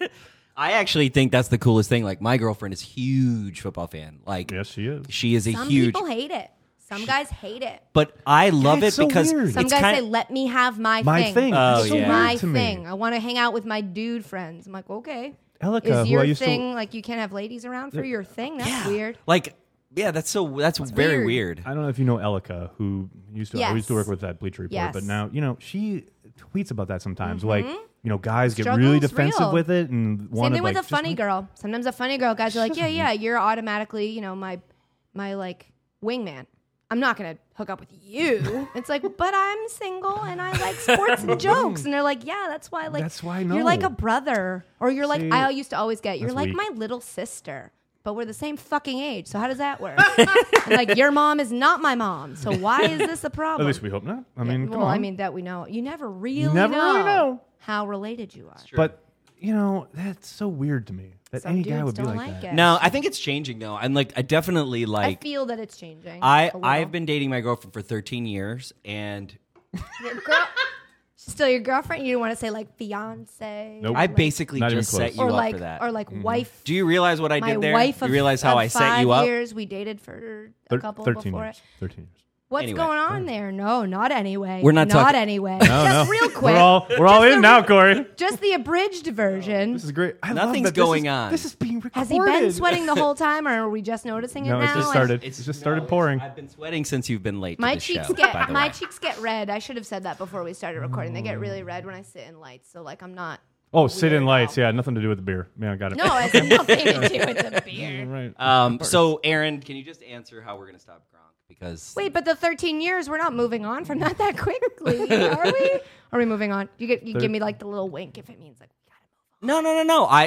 I actually think that's the coolest thing. Like my girlfriend is a huge football fan. Like yes, she is. she is a Some huge. people hate it. Some guys hate it. But I love it's it so because weird. Some it's guys kind say, "Let me have my My thing. Oh, It's so yeah. my weird to me. thing. I want to hang out with my dude friends." I'm like, okay. Elika, Is who I your used thing like you can't have ladies around for your thing? That's weird. Like, yeah, that's very weird. I don't know if you know Elika, who used to I used to work with that Bleacher Report, Yes. but now she tweets about that sometimes. Like, guys get Struggle's really defensive real. with it and want Same to thing with like a funny girl. Sometimes a funny girl, guys are like, yeah, you're automatically, my like wingman. I'm not gonna hook up with you. It's like, but I'm single and I like sports and jokes. And they're like, yeah, that's why. Like, That's why I you're like know. a brother, or you're like See, I used to always get. You're that's like weak. my little sister, but we're the same fucking age. So how does that work? And like, your mom is not my mom. So why is this a problem? At least we hope not. I mean, come well, on. I mean that we know. You never really never really know. how related you are. But that's so weird to me that Some any guy dudes would be don't like like that. it. No, I think it's changing though. I'm like, I definitely I like. feel that it's changing. a little. I've been dating my girlfriend for 13 years, and Your girl, still your girlfriend. You don't want to say like fiance. Nope. I basically Not even just set close. you or up like for that. or like wife. Do you realize what I My did there? wife. You Of, realize how of I set you 5 up? years we dated for a couple 13 before years. it. 13 years. What's Anyway. going on there? No, not anyway. We're not not talking- anyway. No, Just real quick. We're all Just in the- now, Corey. Just the abridged version. This is great. I love Nothing's that this going is- on. This is being recorded. Has he been sweating the whole time, or are we just noticing it No, now? it just started. It just started pouring. I've been sweating since you've been late. My to the cheeks show, by the my way. cheeks get red. I should have said that before we started recording. They get really red when I sit in lights. So like I'm not. Oh, sit in weird lights. now. Yeah, nothing to do with the beer. Yeah, I got it. No, it has nothing to do with the beer. Right. So, Aaron, can you just answer how we're going to stop Gronk? Because Wait, but the 13 years, we're not moving on from that quickly, are we? Are we moving on? You give me like the little wink if it means like we gotta move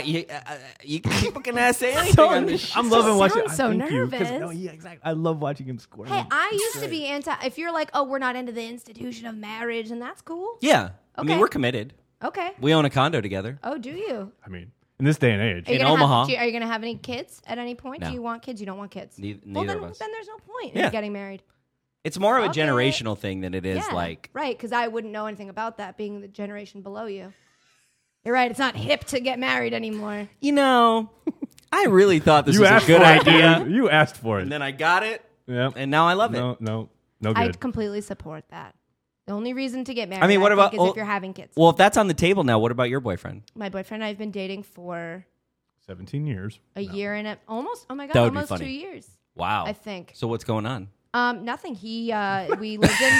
no. People can say anything on this show. I'm loving watching. sounds so thank you, 'cause- nervous. No, yeah, exactly. I love watching him score. on. Hey, I used to be anti. If you're like, oh, we're not into the institution of marriage, and that's cool. Yeah. I mean, Okay. we're committed. Okay. We own a condo together. Oh, do you? I mean, in this day and age, Are you In gonna Omaha. Are you gonna have any kids at any point? No. Do you want kids? You don't want kids. Neither well, then, of us. then there's no point Yeah. in getting married. It's more of a Okay. generational thing than it is Yeah, like. right, because I wouldn't know anything about that being the generation below you. You're right. It's not hip to get married anymore. You know, I really thought this you was asked a good for it, idea, dude. You asked for it. and then I got it, Yep. and now I love it. No good. I completely support that. The only reason to get married, I mean, what about- think, is well- if you're having kids? Well, if that's on the table now, what about your boyfriend? My boyfriend and I have been dating for 17 years. a year and almost. Oh my god, That would be almost funny. 2 years. Wow. I think. So what's going on? Nothing. We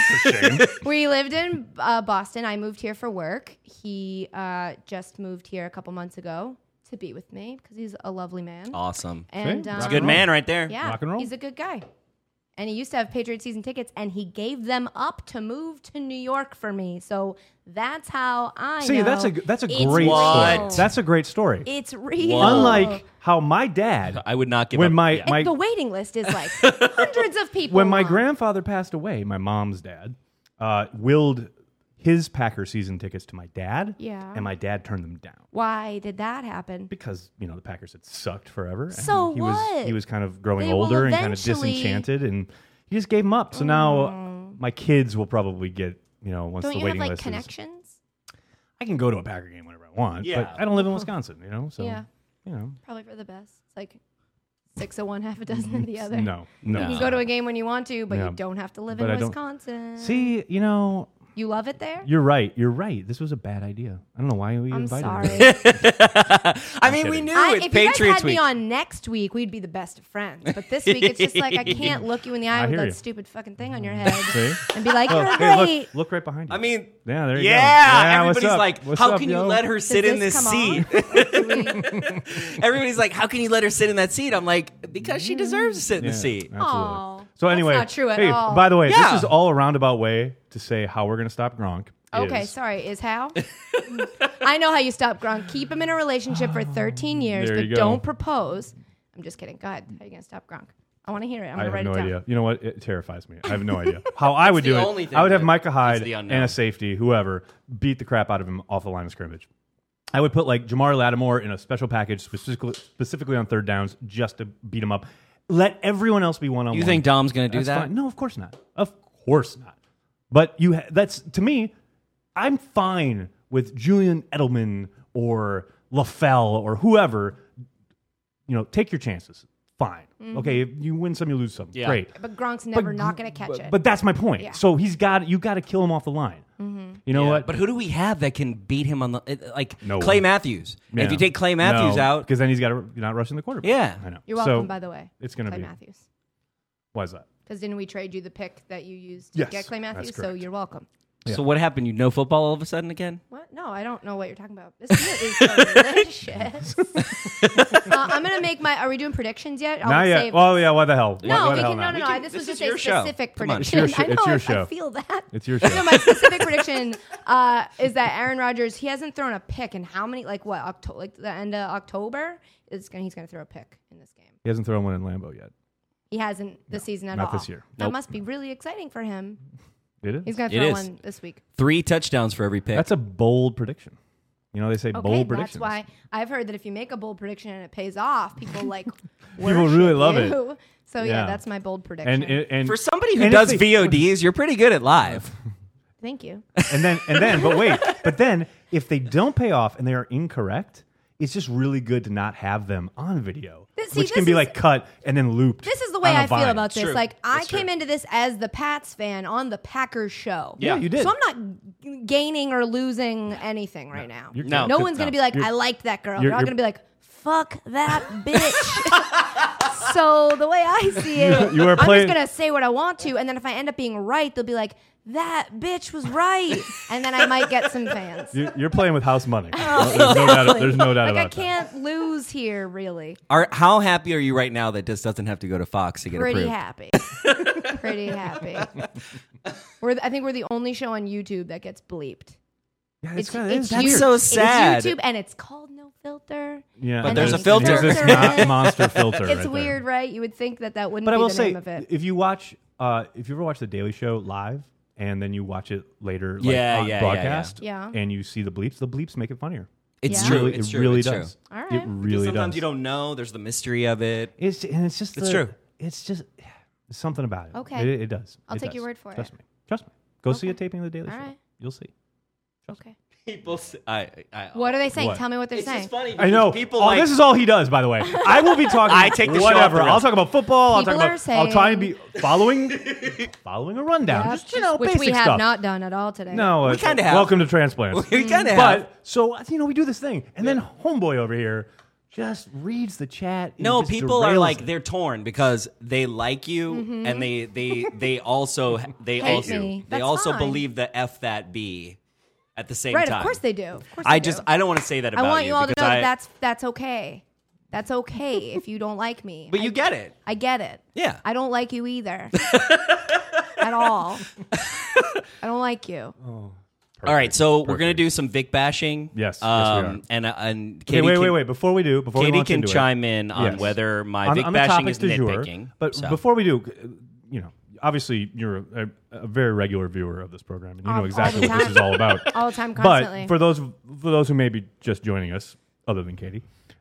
lived in Boston. I moved here for work. He just moved here a couple months ago to be with me because he's a lovely man. Awesome. And Rock It's a and good roll. man right there. yeah, Rock and roll. he's a good guy. And he used to have Patriot season tickets, and he gave them up to move to New York for me. So that's how I See, know that's a it's great What? story. That's a great story. It's real. Whoa. Unlike how my dad, I would not give when up. my Yeah. my the waiting list is like hundreds of people. when my long. grandfather passed away, my mom's dad willed his Packer season tickets to my dad. Yeah. And my dad turned them down Why did that happen? because the Packers had sucked forever. And So he what? was kind of growing They will older and kind of eventually- disenchanted, and he just gave them up. So now my kids will probably get once Don't the you have waiting like list is. connections? I can go to a Packer game whenever I want, Yeah. but I don't live in Wisconsin, so Yeah. Probably for the best. It's like 6 of one, half a dozen of the other. no. You can go to a game when you want to, but Yeah. you don't have to live But I in don't- Wisconsin. See, You love it there? you're right. This was a bad idea. I don't know why we I'm invited sorry. him. I mean, we kidding. knew If it's you guys Patriots had week. me on next week, we'd be the best of friends. But this week, it's just like I can't look you in the eye I with hear that you. stupid fucking thing on your head See? and be like, Oh, "You're hey, great." look right behind you. I mean, yeah, there you go. yeah, what's everybody's up? like, What's how up, can you yo? let her Does sit in this this come seat? on? Everybody's like, how can you let her sit in that seat? I'm like, because she deserves to sit in Yeah, the seat. absolutely. Aw, So that's anyway, not true at hey, all. by the way, Yeah. this is all a roundabout way to say how we're going to stop Gronk. Okay, is- sorry. Is how? I know how you stop Gronk. Keep him in a relationship for 13 years, There but you go. don't propose. I'm just kidding. Go ahead. How are you going to stop Gronk? I want to hear it. I'm I going to have write no it down. idea. You know what? It terrifies me. I have no idea how I would the do only it. thing I would have that Micah is Hyde the unknown. and a safety, whoever, beat the crap out of him off the line of scrimmage. I would put like Jamar Lattimore in a special package specifically on third downs just to beat him up. Let everyone else be one-on-one. You think Dom's going to do That's that? fine. No, of course not. Of course not. But that's to me, I'm fine with Julian Edelman or LaFell or whoever. Take your chances. fine. Okay, you win some, you lose some. Yeah. Great. But Gronk's never not going to catch it. But that's my point. Yeah. So you got to kill him off the line. You know what? But who do we have that can beat him on the like No Clay one. Matthews? And Yeah. if you take Clay Matthews out, because then you're not rushing the quarterback. Yeah. I know. You're welcome, So by the way. it's gonna Clay be. Matthews. Why is that? Because didn't we trade you the pick that you used to Yes, get Clay that's Matthews? So correct. you're welcome. Yeah. So what happened? You know football all of a sudden again? What? No, I don't know what you're talking about. This beer is delicious. I'm gonna make my. Are we doing predictions yet? I'll Not yet. save- Well, yeah. What the hell? No, what we the hell can. No, now? no, no. can- This this was is just your a show. specific Come on. prediction. It's your I know. it's your I show. feel that. It's your show. No, my specific prediction is that Aaron Rodgers, he hasn't thrown a pick in how many? Like what? October? Like the end of October? He's gonna throw a pick in this game. He hasn't thrown one in Lambeau yet. He hasn't this season at not all. this year. That Nope. must be really exciting for him. Did it? He's gonna It throw is. one this week. 3 touchdowns for every pick. That's a bold prediction. You know, they say Okay, bold that's predictions. why I've heard that if you make a bold prediction and it pays off, people like People really worship love you. it. So Yeah. that's my bold prediction. And for somebody who and does if they- VODs, you're pretty good at live. Thank you. and then, but then if they don't pay off and they are incorrect, it's just really good to not have them on video, See, which can this be is- like cut and then looped. This is the way on a I feel vine. about this. True. Like I That's true. came into this as the Pats fan on the Packers show. Yeah, you did. So I'm not gaining or losing anything right now. You're No. good. No one's gonna be like, You're- I liked that girl. you're- They're all you're- gonna be like, fuck that bitch. So the way I see it, You are I'm playing- just gonna say what I want to, and then if I end up being right, they'll be like, that bitch was right, and then I might get some fans. You're playing with house money. There's no doubt Like I about that. can't lose here, really. How happy are you right now that this doesn't have to go to Fox to get Pretty approved? happy. Pretty happy. I think we're the only show on YouTube that gets bleeped. Yeah, It's That's you- so sad. It's YouTube and it's called No Filter. Yeah, But And there's then a filter. There's this in it. monster filter. It's right weird, there. right? You would think that wouldn't But be I will the say, name of it. if you ever watch the Daily Show live and then you watch it later, like, Yeah, on yeah, broadcast, yeah. and you see the bleeps make it funnier. It's Yeah. true. Really, It's it true. really It's does. True. All right. It Because really Sometimes does. you don't know. There's the mystery of it. It's just It's true. It's just something about it. Okay. It does. I'll It take does. your word for Trust it. me. Trust me. Go see a Okay. taping of the Daily All Show. right. You'll see. Okay. People, What are they saying? What? Tell me what they're It's saying. just funny. I know. People Oh, like this is all he does, by the way. I will be talking. I take the show off whatever. the rails. I'll talk about football. People I'll are talk about. I'll try and be following a rundown. Yeah, Just which basic we have stuff. not done at all today. No, We kinda have. Welcome to transplants. we kind of have. But so we do this thing, and then homeboy over here just reads the chat. and No, just people are derails like it. they're torn because they like you and they also Hate me. they That's also fine. believe the F that B at the same Right, time. of course they do. Of course I they just do. I don't want to say that about I want you all to because know that that's okay. That's okay if you don't like me. But you get it. I get it. Yeah. I don't like you either. At all. I don't like you. All right, so we're gonna do some Vic bashing. Yes, yes, we are. And Okay, Katie wait. Before we Katie launch can into it, chime in on Yes. whether my on, Vic on the bashing topics is du jour, nitpicking. But So. before we do, obviously you're a very regular viewer of this program, and you know All exactly the what this time. is all about. All the time, constantly. But for those who may be just joining us, other than Katie,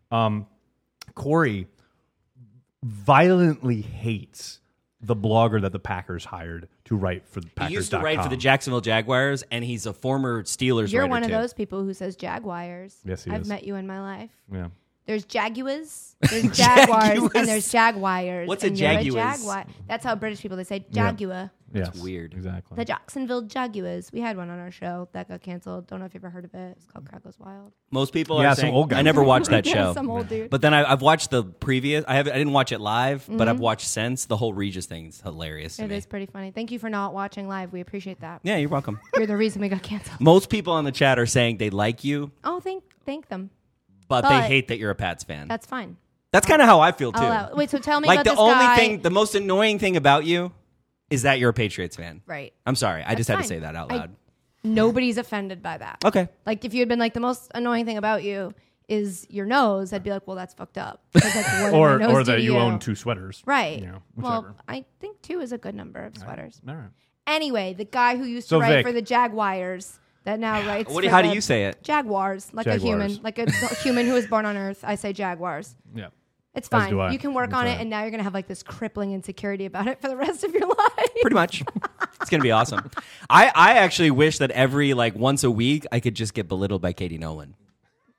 Corey violently hates the blogger that the Packers hired to write for the Packers. He used to write for the Jacksonville Jaguars, and he's a former Steelers You're writer one of too. those people who says Jaguars. Yes, he I've is. met you in my life. Yeah. There's Jaguars, there's Jaguars, Jaguars. and there's Jaguars. What's a and you're Jaguars? Jaguar. That's how British people, they say Jaguar. Yes, weird. Exactly. The Jacksonville Jaguars. We had one on our show that got canceled. Don't know if you've ever heard of it. It's called Crowd Goes Wild. Most people Yeah, are some saying old guy. I never watched that Yeah, show. some old dude. But then I've watched the previous. I didn't watch it live, but I've watched since. The whole Regis thing's hilarious to It me. is pretty funny. Thank you for not watching live. We appreciate that. Yeah, you're welcome. You're the reason we got canceled. Most people on the chat are saying they like you, Oh, thank them. but they But- hate that you're a Pats fan. That's fine. That's kind of how I feel too. I'll allow- Wait, so tell me Like about the this only guy. thing, the most annoying thing about you is that you're a Patriots fan. Right. I'm sorry. I just had to fine. say that out I- loud. Nobody's offended by that. Okay. Like if you had been like the most annoying thing about you is your nose, I'd be like, well, that's fucked up. 'Cause, like, what did my nose or do that to you own 2 sweaters. Right. You know, whichever. Well, I think 2 is a good number of sweaters. All right. Anyway, the guy who used So, to write Vic. for the Jaguars that now writes for How do the you say it? Jaguars, like a Jaguars. human, like a human who was born on Earth. I say Jaguars. Yeah. It's As fine. do I. You can work That's on it, right. and now you're gonna have like this crippling insecurity about it for the rest of your life. Pretty much. It's going to be awesome. I actually wish that every, like, once a week, I could just get belittled by Katie Nolan.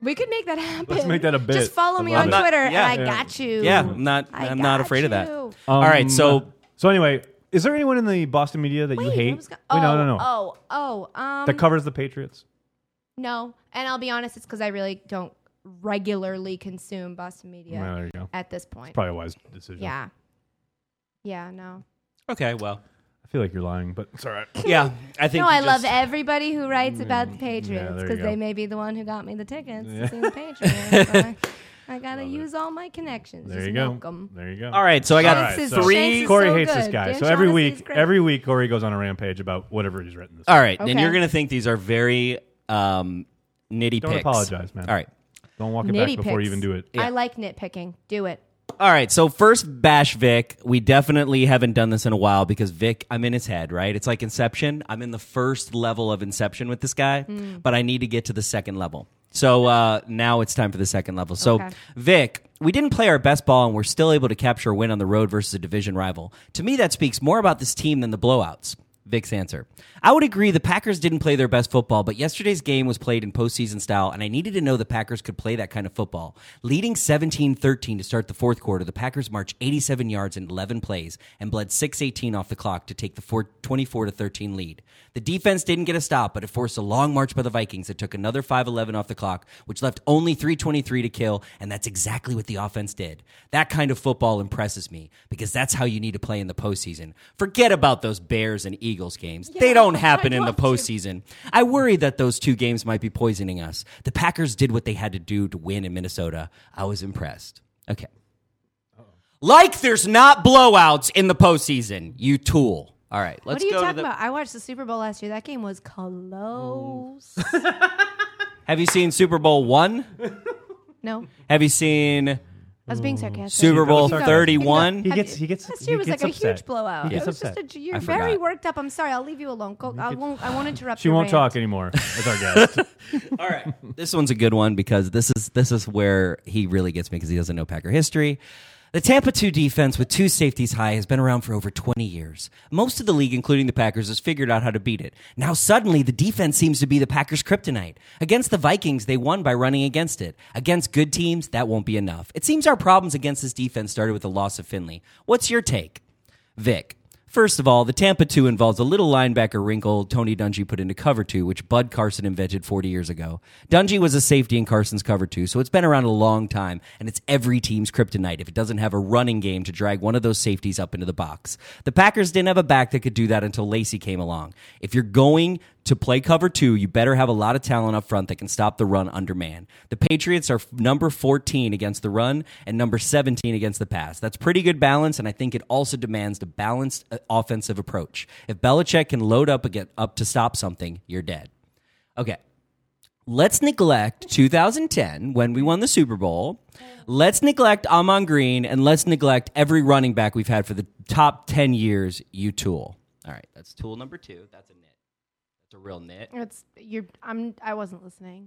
We could make that happen. Let's make that a bit. Just follow me I on love it. Twitter, and Yeah. I got you. Yeah, I'm not afraid of that. All right, so So anyway, is there anyone in the Boston media that you hate? Wait, no. That covers the Patriots? No, and I'll be honest, it's because I really don't regularly consume Boston media Well, there you go. at this point. Probably a wise decision. Yeah. Yeah, no. okay, well, I feel like you're lying, but it's all right. yeah, I think. No, I you love just- everybody who writes about the there Patriots you because go. they may be the one who got me the tickets to see the Patriots. So I gotta Love it. use all my connections. There Just you go. milk 'em. There you go. All right, so I got All right, so three. Corey so hates this good. guy. Dan So every Shaughnessy's week, great. Corey goes on a rampage about whatever he's written this All week. right, and Okay. you're gonna think these are very nitty Don't picks. apologize, man. All right. Don't walk it back Nitty before you picks. even do it. Yeah. I like nitpicking. Do it. All right, so first bash Vic. We definitely haven't done this in a while because Vic, I'm in his head, right? It's like Inception. I'm in the first level of Inception with this guy, but I need to get to the second level. So now it's time for the second level. So Okay. Vic, we didn't play our best ball and we're still able to capture a win on the road versus a division rival. To me, that speaks more about this team than the blowouts. Vic's answer. I would agree the Packers didn't play their best football, but yesterday's game was played in postseason style, and I needed to know the Packers could play that kind of football. Leading 17-13 to start the fourth quarter, the Packers marched 87 yards in 11 plays and bled 6:18 off the clock to take the 24-13 lead. The defense didn't get a stop, but it forced a long march by the Vikings that took another 5:11 off the clock, which left only 3:23 to kill, and that's exactly what the offense did. That kind of football impresses me because that's how you need to play in the postseason. Forget about those Bears and Eagles games. They don't happen in the postseason. I worry that those two games might be poisoning us. The Packers did what they had to do to win in Minnesota. I was impressed. Okay. Like there's not blowouts in the postseason, you tool. All right, let's What are you go to talking the... about? I watched the Super Bowl last year. That game was close. Have you seen Super Bowl 1? No, Have you seen I was being sarcastic. Super Bowl Sarcastic. 31? He gets Last year was like a upset. huge blowout. He It gets was upset. just you're I very forgot. worked up. I'm sorry. I'll leave you alone. Go. I won't interrupt. She your won't rant. talk anymore as our guest. All right. This one's a good one because this is where he really gets me because he doesn't know Packer history. The Tampa 2 defense with two safeties high has been around for over 20 years. Most of the league, including the Packers, has figured out how to beat it. Now suddenly the defense seems to be the Packers' kryptonite. Against the Vikings, they won by running against it. Against good teams, that won't be enough. It seems our problems against this defense started with the loss of Finley. What's your take? Vic. First of all, the Tampa 2 involves a little linebacker wrinkle Tony Dungy put into cover 2, which Bud Carson invented 40 years ago. Dungy was a safety in Carson's cover 2, so it's been around a long time, and it's every team's kryptonite if it doesn't have a running game to drag one of those safeties up into the box. The Packers didn't have a back that could do that until Lacey came along. If you're going to play cover 2, you better have a lot of talent up front that can stop the run under man. The Patriots are number 14 against the run and number 17 against the pass. That's pretty good balance, and I think it also demands a balanced offensive approach. If Belichick can load up and get up to stop something, you're dead. Okay. Let's neglect 2010 when we won the Super Bowl. Let's neglect Amon Green, and let's neglect every running back we've had for the top 10 years, you tool. All right, that's tool number 2. That's a nit. That's a real nit. I wasn't listening.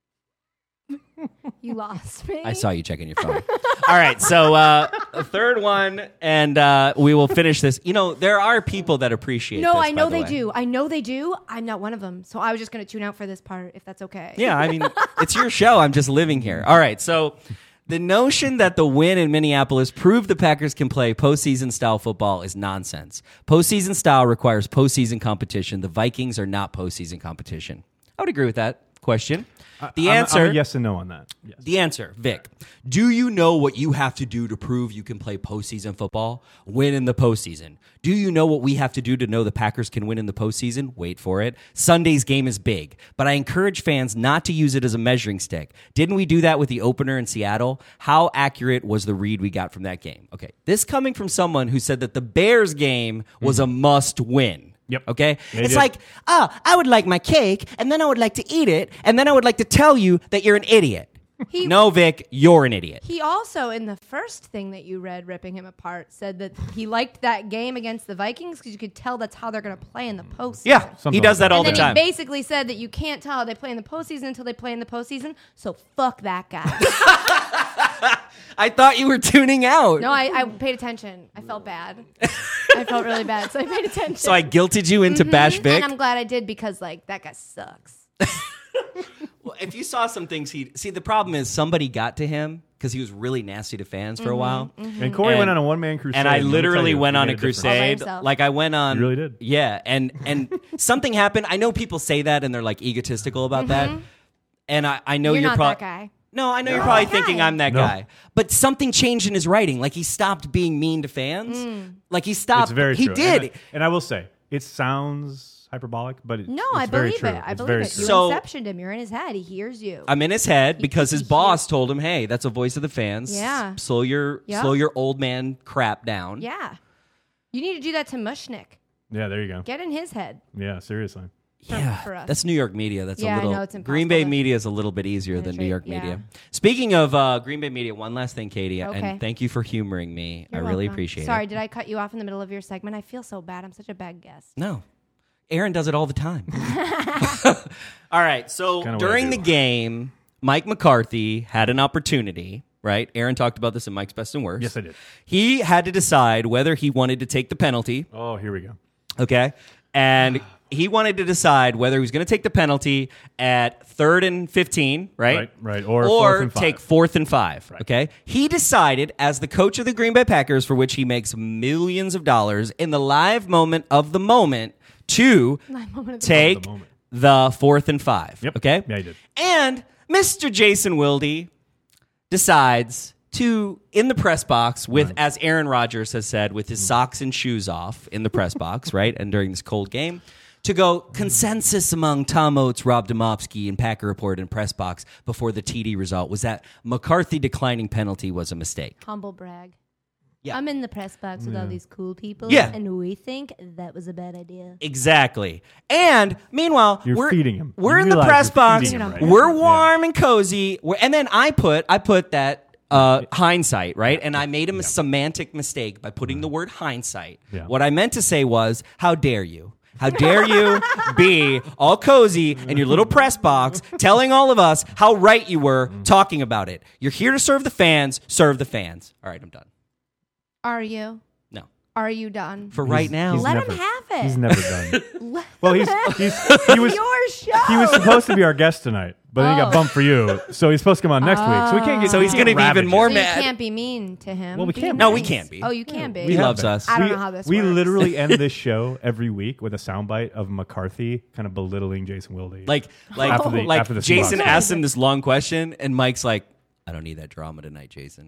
You lost me. I saw you checking your phone. All right, so a third one, and we will finish this. You know, there are people that appreciate No, this, I know by the they way. do. I know they do. I'm not one of them. So I was just going to tune out for this part, if that's okay. Yeah, I mean, it's your show. I'm just living here. All right, so the notion that the win in Minneapolis proved the Packers can play postseason style football is nonsense. Postseason style requires postseason competition. The Vikings are not postseason competition. I would agree with that question. The answer, I'm a yes and no on that. Yes. the answer, Vic. Do you know what you have to do to prove you can play postseason football? Win in the postseason. Do you know what we have to do to know the Packers can win in the postseason? Wait for it. Sunday's game is big, but I encourage fans not to use it as a measuring stick. Didn't we do that with the opener in Seattle? How accurate was the read we got from that game? Okay, this coming from someone who said that the Bears game was a must win. Yep. Okay? They It's did. like, I would like my cake, and then I would like to eat it, and then I would like to tell you that you're an idiot. No, Vic, you're an idiot. He also, in the first thing that you read, ripping him apart, said that he liked that game against the Vikings because you could tell that's how they're going to play in the postseason. Yeah, he Something does like that all And the then time. he basically said that you can't tell how they play in the postseason until they play in the postseason. So fuck that guy. I thought you were tuning out. No, I paid attention. I felt bad. I felt really bad, so I paid attention. So I guilted you into Bash Vic. And I'm glad I did because, like, that guy sucks. if you saw some things, the problem is somebody got to him because he was really nasty to fans for a while. And Corey went on a one-man crusade. And I let me literally tell you, went he on made a difference. crusade. himself. Like I went on. You really did. Yeah, and something happened. I know people say that and they're like egotistical about that. And I know You're you're not probably that guy. No, I know you're probably that thinking guy. I'm that No. guy. But something changed in his writing. Like he stopped being mean to fans. Like he stopped. It's very he true. did. And I will say, it sounds hyperbolic, but it's I very believe true. it. I It's believe very it. true. You So- inceptioned him. You're in his head. He hears you. I'm in his head because his he- boss told him, "Hey, that's a voice of the fans. Yeah. slow your old man crap down." Yeah. You need to do that to Mushnick. Yeah, there you go. Get in his head. Yeah, seriously. For us. That's New York media. That's Yeah, a I little. know, it's Green Bay impossible to media is a little bit easier than New York penetrate, media. Speaking of Green Bay media, one last thing, Katie, Okay. and thank you for humoring me. You're I really welcome. appreciate Sorry, it. did I cut you off in the middle of your segment? I feel so bad. I'm such a bad guest. No. Aaron does it all the time. All right. So kinda what I during do. the game, Mike McCarthy had an opportunity, right? Aaron talked about this in Mike's Best and Worst. Yes, I did. He had to decide whether he wanted to take the penalty, Oh, here we go. okay? And he wanted to decide whether he was going to take the penalty at 3rd and 15, right? Right. Or 4th and 5. take 4th and 5, okay? He decided, as the coach of the Green Bay Packers, for which he makes millions of dollars, in the live moment of the moment, to take Of the moment. the 4th and 5, Yep. okay? Yeah, he did. And Mr. Jason Wilde decides to, in the press box, with, as Aaron Rodgers has said, with his socks and shoes off in the press box, right? And during this cold game, to go consensus among Tom Oates, Rob Domofsky, and Packer Report and press box before the TD result was that McCarthy declining penalty was a mistake. Humble brag. Yeah. I'm in the press box with all these cool people. Yeah. And we think that was a bad idea. Exactly. And meanwhile, You're we're feeding him. We're You in the realize press you're box. feeding him right We're now. warm and cozy. And then I put that hindsight, right? And I made a semantic mistake by putting the word hindsight. Yeah. What I meant to say was, how dare you? How dare you be all cozy in your little press box telling all of us how right you were talking about it? You're here to serve the fans. Serve the fans. All right, I'm done. Are you? No. Are you done? For right now. he's Let never- him have it. He's never done. Let Well, him he was your show. he was supposed to be our guest tonight, but then he got Oh. bumped for you, so he's supposed to come on next week. So we can't get. So he's we can't gonna be even ravage more it. So you mad. can't be mean to him. Well, we Be can't be. No, we nice. can't be. Oh, you can be. He have loves been. us. I don't know how this We works. literally end this show every week with a soundbite of McCarthy kind of belittling Jason Wilde. Like After the Jason Seahawks. asks him this long question, and Mike's like, "I don't need that drama tonight, Jason."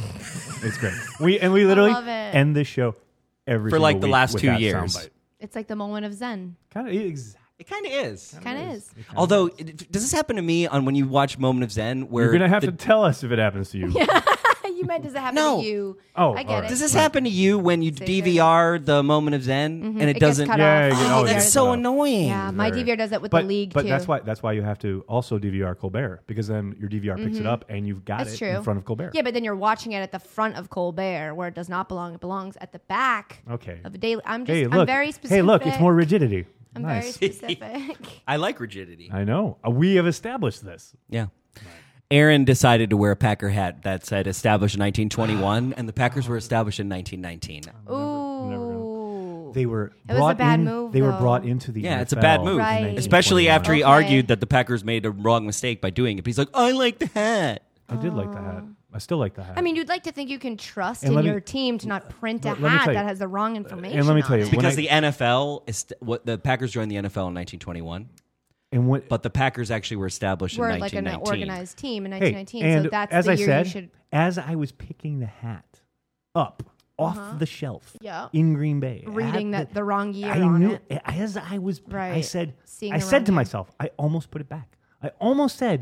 it's great. We literally love it. end this show every For, single like, the week last with 2 that years. soundbite. It's like the moment of Zen. Kind of exactly. It kind of is. Kind of is. Although, does this happen to me on when you watch Moment of Zen? Where You're gonna have the- to tell us if it happens to you. You meant does it happen No. to you? Oh, I get all it. right. Does this happen to you when you Save DVR the Moment of Zen and it It doesn't? gets cut Yeah, off. yeah, Oh, oh, that's yeah. so annoying. Yeah, my Very. DVR does that with But the league but too. that's why you have to also DVR Colbert, because then your DVR picks it up and you've got That's it true. in front of Colbert. Yeah, but then you're watching it at the front of Colbert, where it does not belong. It belongs at the back Okay. of the daily. I'm Hey, just. look. I'm very specific. Hey, look, it's more rigidity. I'm very nice. specific. I like rigidity. I know. We have established this. Yeah. Aaron decided to wear a Packer hat that said established in 1921, and the Packers were established in 1919. Ooh. They were It was a brought bad in. move, They were though. brought into the Yeah, it's a NFL bad move. in Right. Especially 1921. after he Okay. argued that the Packers made a wrong mistake by doing it. But he's like, I like the hat. I did like the hat. I still like the hat. I mean, you'd like to think you can trust And in let me- your team to not print a let me hat tell you- that has the wrong information. and let me tell on you, it. when Because I- the NFL is what the Packers joined the NFL in 1921, and what? but the Packers actually were established we're in like an 1919. organized team in Hey, 1919, and so that's as the I year said, you should. as I was picking the hat up off the shelf Yeah. in Green Bay, Reading at that the wrong year I on knew it. as I was. I Right. said. Seeing I the said wrong to year. myself, I almost put it back. I almost said,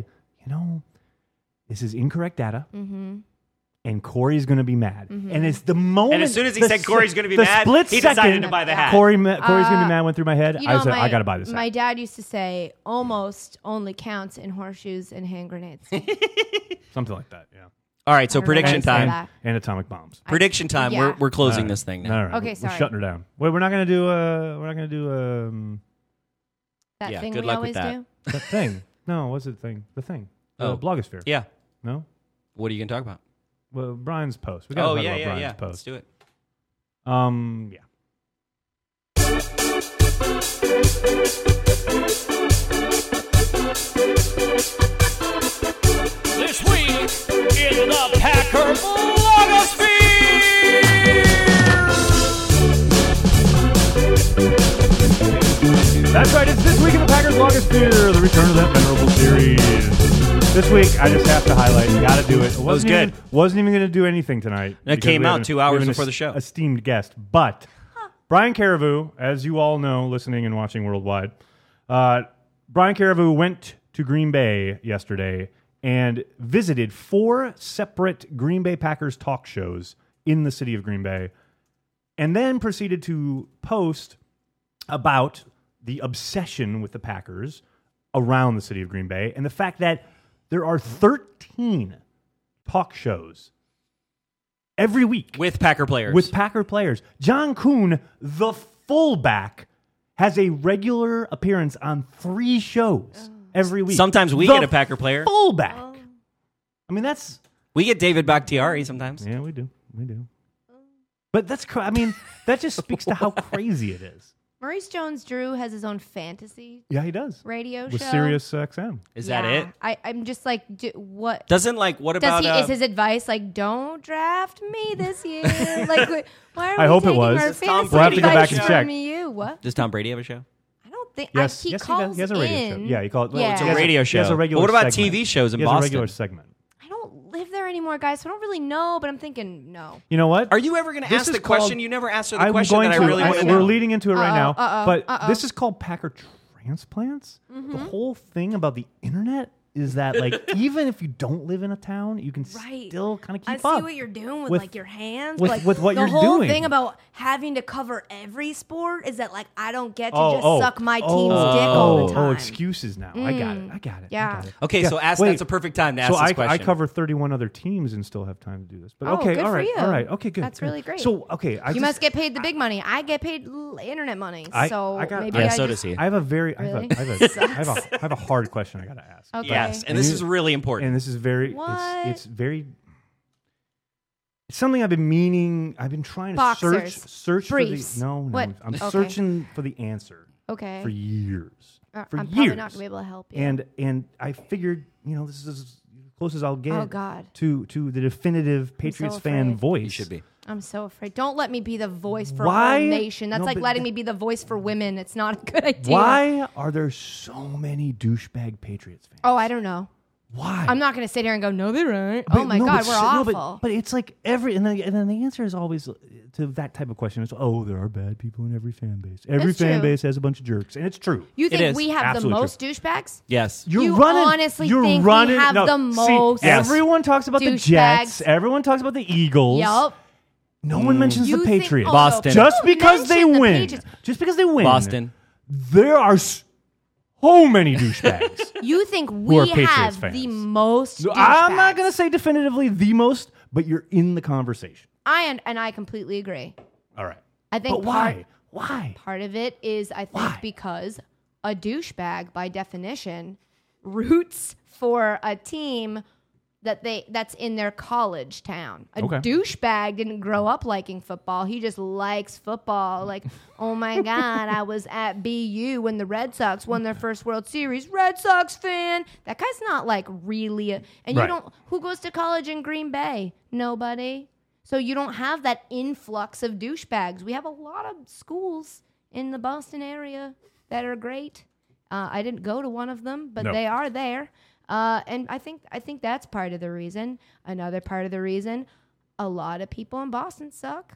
this is incorrect data. Mm-hmm. And Corey's going to be mad. And it's the moment. And as soon as he the said Corey's gonna be the mad, split he decided second to buy the hat. Corey's going to be mad went through my head. You I know, said, I got to buy this My hat. dad used to say, almost only counts in horseshoes and hand grenades. Something like that, yeah. All right, so I don't know prediction why I said time. that. And atomic bombs. Prediction time. Yeah. We're closing All right. this thing now. All right. Okay, we're sorry. shutting her down. Wait, we're not going to do. We're not going to do That Yeah, thing good we luck with always that. do. that thing. No, what's the thing? The thing. Oh. Blogosphere. Yeah. No. What are you going to talk about? Well, Brian's post. We got to Oh, talk yeah, about yeah, Brian's yeah. post. Let's do it. Yeah. the Packer blogosphere. That's right, it's This Week in the Packers blogosphere, the return of that venerable series. This week, I just have to highlight, you got to do it. It was good. Wasn't even going to do anything tonight. It because came we out have 2 we have hours an before the show. Esteemed guest, but Brian Carriveau, as you all know, listening and watching worldwide, Brian Carriveau went to Green Bay yesterday and visited 4 separate Green Bay Packers talk shows in the city of Green Bay, and then proceeded to post about the obsession with the Packers around the city of Green Bay and the fact that there are 13 talk shows every week With Packer players. with Packer players. John Kuhn, the fullback, has a regular appearance on 3 shows every week. Sometimes we The get a Packer player. fullback. I mean, that's... We get David Bakhtiari sometimes. Yeah, we do. But that's... I mean, that just speaks to how crazy it is. Maurice Jones-Drew has his own fantasy Yeah, he does. radio With show. Sirius XM. Is that it? I'm just like, what? What Does about... he? Is his advice like, don't draft me this year? Like, why are I we hope it taking was. our Does Tom fantasy We'll have to go advice back and from check. You? What? Does Tom Brady have a show? I don't think. Yes, he yes, he calls does. He has a radio show. in. Yeah, he calls. Yeah. It's he a has radio He has show. a regular But what about segment. TV shows in He has Boston? a regular segment. I don't live there anymore, guys, so I don't really know. But I'm thinking, no. You know what? Are you ever going to This ask is the question? called- You never asked her the I'm question going that to. I really want to know. We're leading into it right now. But uh-oh. this is called Packer transplants. Mm-hmm. The whole thing about the internet is that, like, even if you don't live in a town, you can Right. still kind of I keep see up. what you're doing with, with- like your hands, with- like with what the you're whole doing. thing about having to cover every sport is that like I don't get to Oh, just oh, suck my team's oh, dick all the oh, time. Oh, excuses now. I got it. Yeah. Okay, so ask. Wait. That's a perfect time to ask So this I question. cover 31 other teams and still have time to do this. But Oh, okay, good all for right, you. all right, okay, good. That's good. really great. So okay, You must get paid the big money. I get paid internet money. I So got- maybe Yeah, I so just, does he. I have a very, I Really? have a hard question I got to ask. Okay. Yes, and And this you- is really important. And this is very, What? it's very, it's something I've been meaning. I've been trying to Boxers. search Briefs. for the. No, What? I'm Okay. searching for the answer Okay. for years. For I'm years. probably not gonna be able to help you. And I figured, this is as close as I'll get. Oh, God. To the definitive Patriots fan afraid. voice. You should be. I'm so afraid. Don't let me be the voice for Why? a whole nation. That's No, like but letting th- me be the voice for women. It's not a good idea. Why are there so many douchebag Patriots fans? Oh, I don't know. Why? I'm not going to sit here and go, no, they're right. But- Oh my no, God, but we're s- no, awful. but it's like and then the answer is always to that type of question is, there are bad people in every fan base. Every It's fan true. base has a bunch of jerks, and it's true. You It think is. we have the Absolutely most douchebags? Yes. You honestly think we have the most Everyone talks about the douchebags? Jets. Everyone talks about the Eagles. Yup. No one mentions You the think- Patriots. oh, Boston. Just Don't because they mention the win. Patriots. Just because they win. Boston. There are so many douchebags. You think are we Patriots have fans. the most douchebags? I'm not going to say definitively the most, but you're in the conversation. And I completely agree. All right. I think But why? Why? part of it is, I think, Why? because a douchebag, by definition, roots for a team that's in their college town. A Okay. douchebag didn't grow up liking football. He just likes football. Like, oh my God, I was at BU when the Red Sox won their first World Series. Red Sox fan. That guy's not like really and Right. you don't who goes to college in Green Bay? Nobody. So you don't have that influx of douchebags. We have a lot of schools in the Boston area that are great. I didn't go to one of them, but No. they are there. And I think that's part of the reason. Another part of the reason, a lot of people in Boston suck.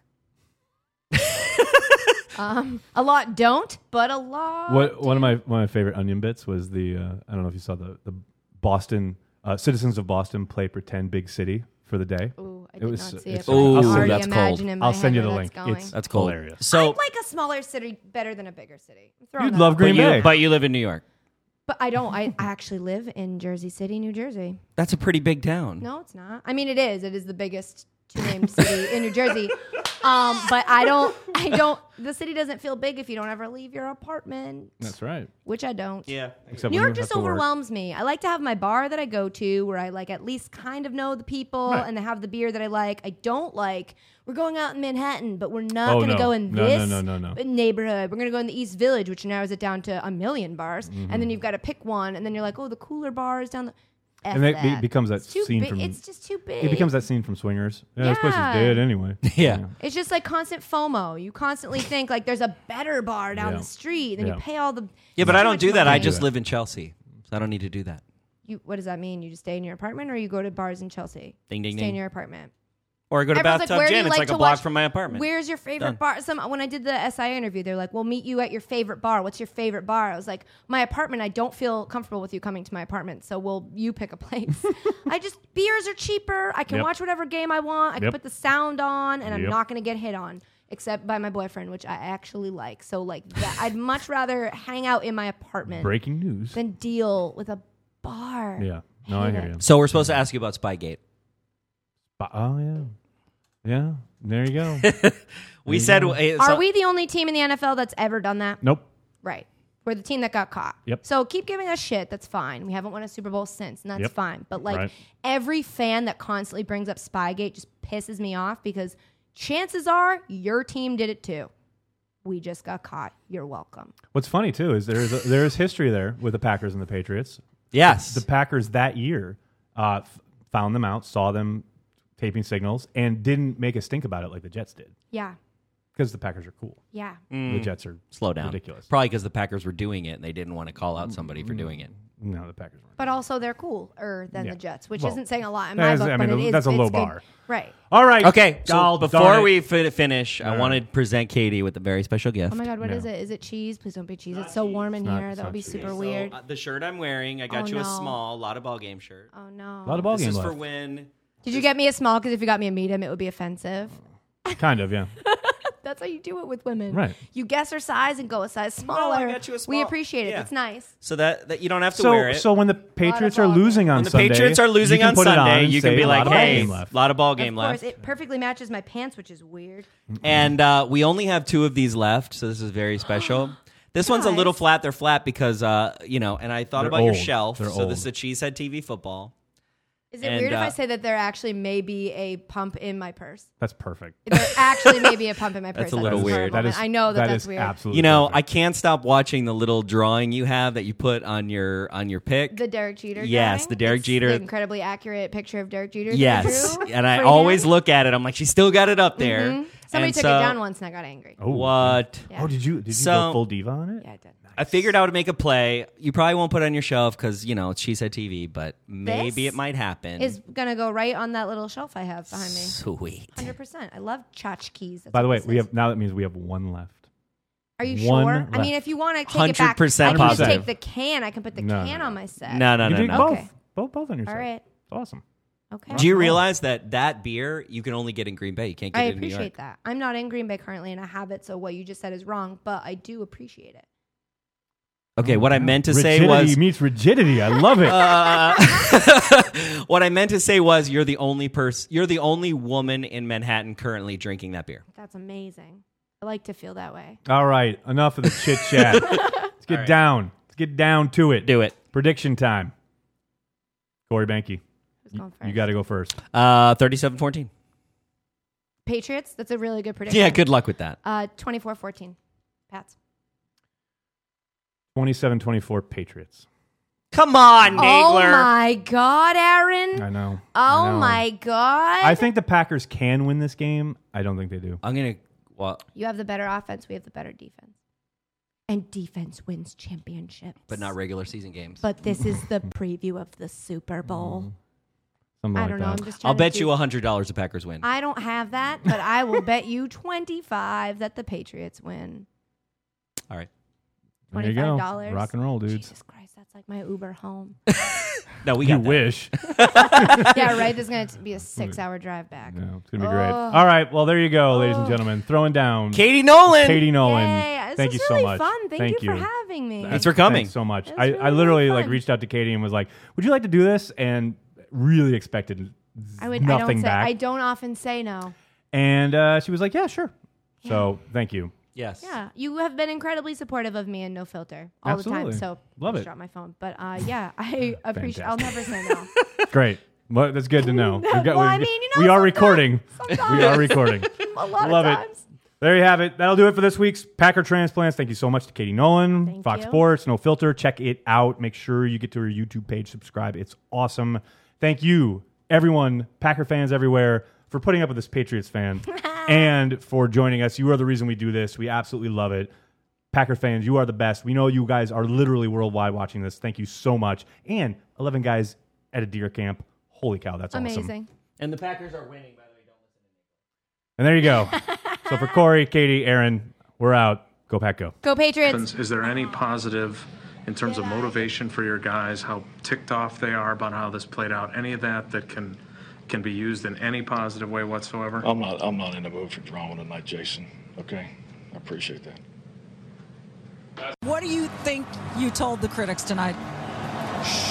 A lot don't, but a lot. One of my favorite Onion bits was the I don't know if you saw the Boston citizens of Boston play pretend big city for the day. Ooh, I It did was- not see it's- it. But I Ooh, can already that's cold. imagine in my I'll send you head the where link. that's going. It's That's cool. hilarious. So I'd like a smaller city better than a bigger city. I'm throwing You'd that love out Green there. Bay. but you live in New York. But I don't. I actually live in Jersey City, New Jersey. That's a pretty big town. No, it's not. I mean, it is. It is the biggest two-named city in New Jersey. But I don't. The city doesn't feel big if you don't ever leave your apartment. That's right. Which I don't. Yeah. Except New when York you just have to work. overwhelms me. I like to have my bar that I go to where I like at least kind of know the people Right. and they have the beer that I like. I don't like. We're going out in Manhattan, but we're not Oh, going to no. go in No, this no. neighborhood. We're going to go in the East Village, which narrows it down to 1 million bars. Mm-hmm. And then you've got to pick one, and then you're like, oh, the cooler bar is down the. F And that. it becomes that It's too scene big. from. It's just too big. It becomes that scene from Swingers. Yeah, this place is Yeah. dead anyway. Yeah. It's just like constant FOMO. You constantly think like there's a better bar down Yeah. the street, then Yeah. you pay all the. Yeah, but too I don't much do that. I money. just live in Chelsea, so I don't need to do that. What does that mean? You just stay in your apartment, or you go to bars in Chelsea? Ding, ding, Stay in ding. your apartment. Or I go to Everyone's Bathtub where do Gin. you It's like to a block watch- from my apartment. Where's your favorite Done. bar? When I did the SI interview, they're like, "We'll meet you at your favorite bar. What's your favorite bar?" I was like, "My apartment. I don't feel comfortable with you coming to my apartment, so will you pick a place?" Beers are cheaper. I can Yep. watch whatever game I want. I can Yep. put the sound on, and I'm Yep. not going to get hit on, except by my boyfriend, which I actually like. So like that, I'd much rather hang out in my apartment Breaking news. than deal with a bar. Yeah. No, I Hate hear it. you. So we're supposed to ask you about Spygate. Oh yeah. Yeah. There you go. We said, Are we the only team in the NFL that's ever done that? Nope. Right. We're the team that got caught. Yep. So keep giving us shit. That's fine. We haven't won a Super Bowl since, and that's Yep. fine. But like Right. every fan that constantly brings up Spygate just pisses me off because chances are your team did it too. We just got caught. You're welcome. What's funny too is there's history there with the Packers and the Patriots. Yes. The Packers that year found them out, saw them taping signals, and didn't make a stink about it like the Jets did Yeah. because the Packers are cool. Yeah. The Jets are Slow down. ridiculous. Probably because the Packers were doing it and they didn't want to call out somebody for doing it. No, the Packers weren't. But also they're cooler than Yeah. the Jets, which Well, isn't saying a lot in that my is- book, I but mean, it is. that's a it's low good. bar. Right. All right. Okay, so Oh, before darn it. we finish, I right. want to present Katie with a very special gift. Oh my God, what Yeah. is it? Is it cheese? Please don't be cheese. It's so warm in not- here. it's That would not be cheese. super So, weird. The shirt I'm wearing, I got Oh, you a no. small, lot of ball game shirt. Oh no. A lot of ball This game is for left. when. Did you get me a small? Because if you got me a medium, it would be offensive. Kind of, yeah. That's how you do it with women. Right. You guess her size and go a size smaller. I got you a We small. appreciate it. Yeah. It's nice. So that you don't have to wear it. So when the Patriots are ball losing on when the Sunday, Patriots are losing you can on put it Sunday, and you can say, be "A like, lot of ball hey, game left." lot of ball Of game course, left. it perfectly matches my pants, which is weird. And we only have 2 of these left, so this is very special. This one's a little Guys. flat. They're flat because, and I thought They're about your old. shelf. They're so old. this is a Cheesehead TV football. Is it And, weird if I say that there actually may be a pump in my purse? That's perfect. There actually may be a pump in my purse. That's a little That's weird. horrible, That man. is, I know that's is weird. absolutely You know, perfect. I can't stop watching the little drawing you have that you put on your pick. The Derek Jeter. Yes, drawing? the Derek It's Jeter. The incredibly accurate picture of Derek Jeter. that I Yes, drew and I for always him. look at it. I'm like, she still got it up there. Mhm. Somebody And took so- it down once and I got angry. Oh, What? Yeah. Oh, did you So- go full diva on it? Yeah, I did. I figured I would make a play. You probably won't put it on your shelf because it's She Said TV, but maybe This it might happen. Is gonna go right on that little shelf I have behind me. Sweet. 100%. I love tchotchkes. That's By the what way, this we is. have now. That means we have one left. Are you one sure? left. I mean, if you want to take it back, 100% I can just positive. take the can. I can put the No, can no. on my set. No, no, you no, did no. both. Okay. Both on your All side. right. It's awesome. Okay. Do you realize that beer you can only get in Green Bay? You can't get I it in New York. appreciate that. I'm not in Green Bay currently, and I have it. So what you just said is wrong, but I do appreciate it. Okay, what I meant to say Rigidity was meets rigidity. I love it. what I meant to say was you're the only woman in Manhattan currently drinking that beer. That's amazing. I like to feel that way. All right, enough of the chit chat. Let's get down. Let's get down to it. Do it. Prediction time. Corey Banky, Who's going first? you got to go first. 37-14. Patriots. That's a really good prediction. Yeah, good luck with that. 24-14. Pats. 27-24 Patriots. Come on, Oh Nagler. my God, Aaron. I know. Oh I know. my God. I think the Packers can win this game. I don't think they do. I'm going to You have the better offense. We have the better defense. And defense wins championships. but not regular season games. But this is the preview of the Super Bowl. Something I like don't know. that. I'm just trying I'll to bet do- you $100 the Packers win. I don't have that, but I will bet you 25 that the Patriots win. All right. There you go. $25. Rock and roll, dudes. Jesus Christ, that's like my Uber home. No, we You got that. wish. Yeah, right. This is going to be a 6-hour drive back. No, it's going to be great. All right. Well, there you go, ladies and gentlemen. Throwing down Katie Nolan. Katie Nolan. Yay, this Thank was you really so much. fun. Thank you for having me. Thanks for coming. Thanks so much. It was I really, literally really like fun. reached out to Katie and was like, "Would you like to do this?" And really expected nothing back. I don't often say no. And she was like, "Yeah, sure." So thank you. Yes. Yeah, you have been incredibly supportive of me and No Filter all Absolutely. the time. So Love just it. Drop my phone, but yeah, I appreciate. I'll never say no. Great. Well, that's good to know. Well, I mean, we are sometimes- recording. sometimes. We are recording. A lot Love of it. times. There you have it. That'll do it for this week's Packer Transplants. Thank you so much to Katie Nolan, Thank Fox you. Sports, No Filter. Check it out. Make sure you get to her YouTube page, subscribe. It's awesome. Thank you, everyone, Packer fans everywhere, for putting up with this Patriots fan and for joining us. You are the reason we do this. We absolutely love it. Packer fans, you are the best. We know you guys are literally worldwide watching this. Thank you so much. And 11 guys at a deer camp. Holy cow, that's awesome. Amazing. And the Packers are winning, by the way. Don't listen to me. And there you go. So for Corey, Katie, Aaron, we're out. Go Pack, go. Go Patriots. Is there any positive in terms of motivation for your guys, how ticked off they are about how this played out? Any of that can be used in any positive way whatsoever? I'm not in the mood for drama tonight, Jason. Okay? I appreciate that. What do you think you told the critics tonight?